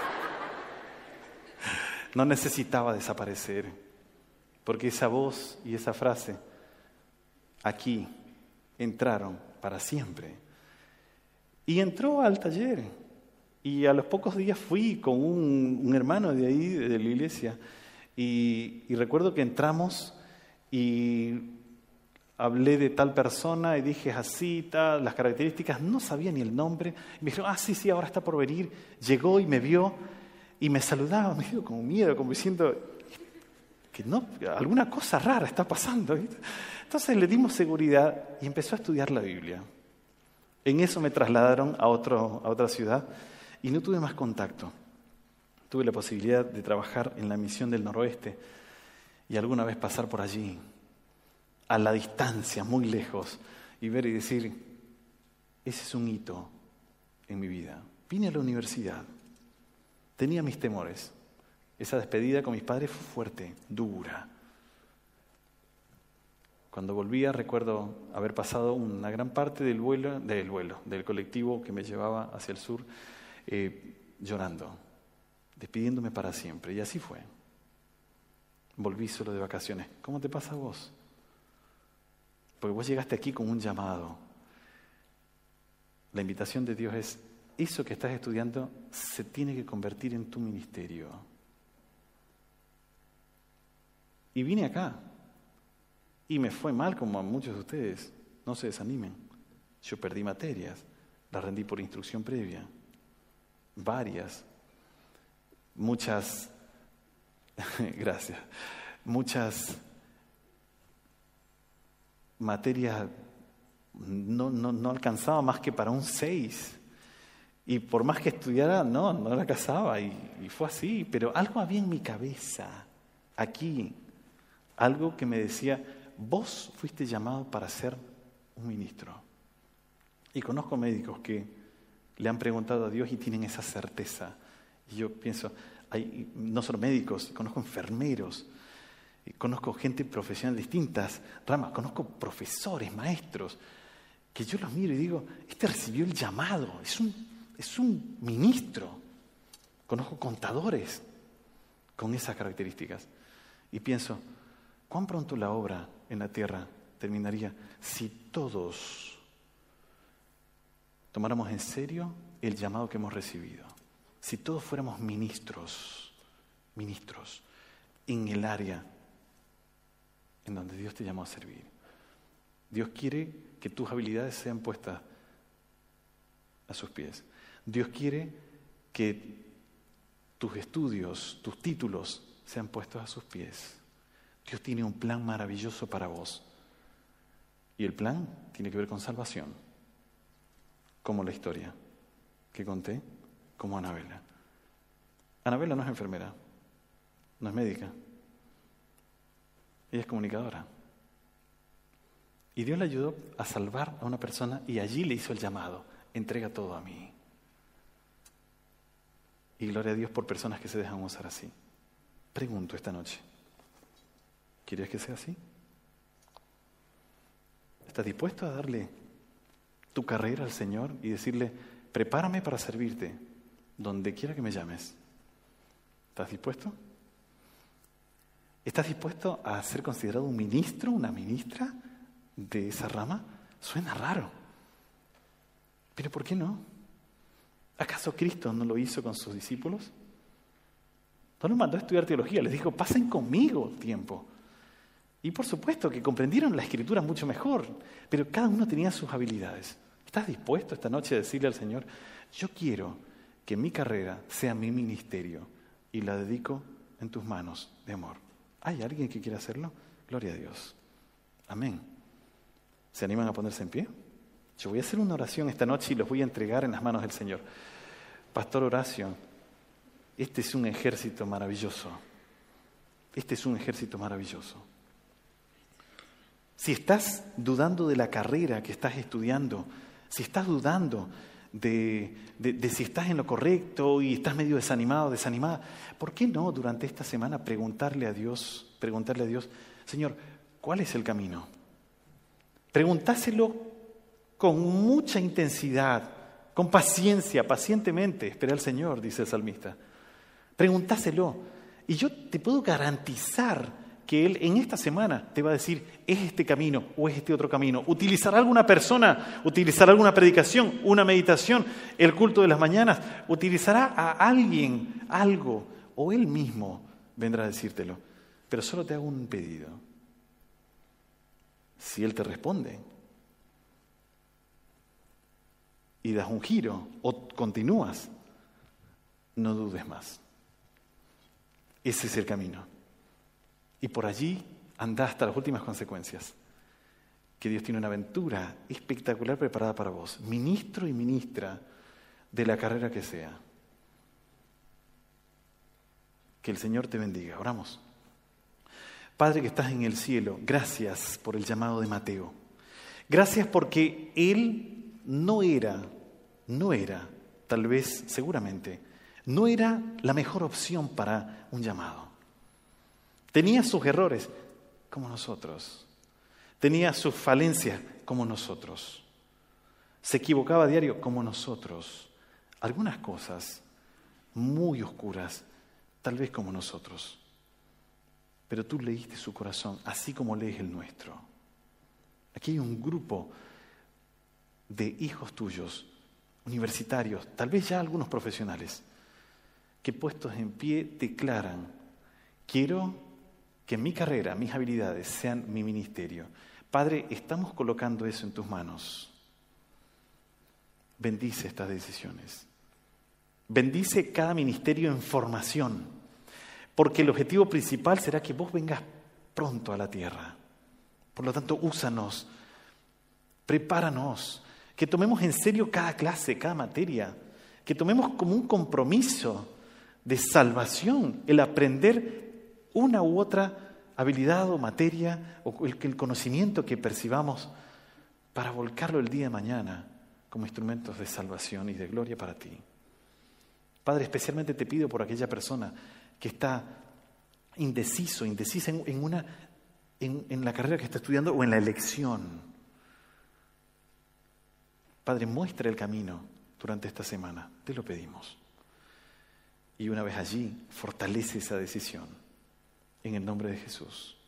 No necesitaba desaparecer. Porque esa voz y esa frase aquí entraron para siempre. Y entró al taller. Y a los pocos días fui con un hermano de ahí, de la iglesia. Y recuerdo que entramos y hablé de tal persona y dije así, tal, las características, no sabía ni el nombre. Y me dijeron, sí, ahora está por venir. Llegó y me vio y me saludaba, me dio como miedo, como diciendo que no, alguna cosa rara está pasando. Entonces le dimos seguridad y empezó a estudiar la Biblia. En eso me trasladaron a otra ciudad y no tuve más contacto. Tuve la posibilidad de trabajar en la misión del Noroeste y alguna vez pasar por allí, a la distancia, muy lejos, y ver y decir, ese es un hito en mi vida. Vine a la universidad, tenía mis temores. Esa despedida con mis padres fue fuerte, dura. Cuando volvía, recuerdo haber pasado una gran parte del colectivo que me llevaba hacia el sur, llorando, despidiéndome para siempre. Y así fue. Volví solo de vacaciones. ¿Cómo te pasa a vos? Porque vos llegaste aquí con un llamado. La invitación de Dios es, eso que estás estudiando se tiene que convertir en tu ministerio. Y vine acá. Y me fue mal como a muchos de ustedes. No se desanimen. Yo perdí materias, las rendí por instrucción previa. Varias. Muchas, gracias, muchas materias no alcanzaba más que para un 6. Y por más que estudiara, no la alcanzaba. Y fue así. Pero algo había en mi cabeza, aquí, algo que me decía, vos fuiste llamado para ser un ministro. Y conozco médicos que le han preguntado a Dios y tienen esa certeza. Y yo pienso, no solo médicos, conozco enfermeros, conozco gente profesional de distintas ramas, conozco profesores, maestros, que yo los miro y digo, este recibió el llamado, es un ministro. Conozco contadores con esas características. Y pienso, ¿cuán pronto la obra en la tierra terminaría si todos tomáramos en serio el llamado que hemos recibido? Si todos fuéramos ministros en el área en donde Dios te llamó a servir. Dios quiere que tus habilidades sean puestas a sus pies. Dios quiere que tus estudios, tus títulos sean puestos a sus pies. Dios tiene un plan maravilloso para vos. Y el plan tiene que ver con salvación. Como la historia que conté, como Anabela. Anabela no es enfermera, no es médica. Ella es comunicadora. Y Dios le ayudó a salvar a una persona y allí le hizo el llamado. Entrega todo a mí. Y gloria a Dios por personas que se dejan usar así. Pregunto esta noche, ¿quieres que sea así? ¿Estás dispuesto a darle tu carrera al Señor y decirle, prepárame para servirte donde quiera que me llames? ¿Estás dispuesto? ¿Estás dispuesto a ser considerado un ministro, una ministra de esa rama? Suena raro. Pero ¿por qué no? ¿Acaso Cristo no lo hizo con sus discípulos? No los mandó a estudiar teología, les dijo, pasen conmigo tiempo. Y por supuesto que comprendieron la Escritura mucho mejor, pero cada uno tenía sus habilidades. ¿Estás dispuesto esta noche a decirle al Señor, yo quiero que mi carrera sea mi ministerio y la dedico en tus manos de amor? ¿Hay alguien que quiera hacerlo? Gloria a Dios. Amén. ¿Se animan a ponerse en pie? Yo voy a hacer una oración esta noche y los voy a entregar en las manos del Señor. Pastor Horacio, este es un ejército maravilloso. Este es un ejército maravilloso. Si estás dudando de la carrera que estás estudiando, si estás dudando de si estás en lo correcto y estás medio desanimado, desanimada, ¿por qué no durante esta semana preguntarle a Dios, Señor, ¿cuál es el camino? Preguntáselo con mucha intensidad, con paciencia, pacientemente. Espera al Señor, dice el salmista. Preguntáselo. Y yo te puedo garantizar que Él en esta semana te va a decir, ¿es este camino o es este otro camino? ¿Utilizará alguna persona? ¿Utilizará alguna predicación? ¿Una meditación? ¿El culto de las mañanas? ¿Utilizará a alguien algo? ¿O Él mismo vendrá a decírtelo? Pero solo te hago un pedido. Si Él te responde y das un giro o continúas, no dudes más. Ese es el camino. Y por allí anda hasta las últimas consecuencias. Que Dios tiene una aventura espectacular preparada para vos, ministro y ministra de la carrera que sea. Que el Señor te bendiga. Oramos. Padre que estás en el cielo, gracias por el llamado de Mateo. Gracias porque él no era, tal vez, seguramente, no era la mejor opción para un llamado. Tenía sus errores, como nosotros. Tenía sus falencias, como nosotros. Se equivocaba a diario, como nosotros. Algunas cosas muy oscuras, tal vez como nosotros. Pero tú leíste su corazón, así como lees el nuestro. Aquí hay un grupo de hijos tuyos, universitarios, tal vez ya algunos profesionales, que puestos en pie declaran, quiero que mi carrera, mis habilidades sean mi ministerio. Padre, estamos colocando eso en tus manos. Bendice estas decisiones. Bendice cada ministerio en formación, porque el objetivo principal será que vos vengas pronto a la tierra. Por lo tanto, úsanos, prepáranos, que tomemos en serio cada clase, cada materia, que tomemos como un compromiso de salvación el aprender una u otra habilidad o materia o el conocimiento que percibamos para volcarlo el día de mañana como instrumentos de salvación y de gloria para ti. Padre, especialmente te pido por aquella persona que está indecisa en la carrera que está estudiando o en la elección. Padre, muestra el camino durante esta semana, te lo pedimos. Y una vez allí, fortalece esa decisión. En el nombre de Jesús.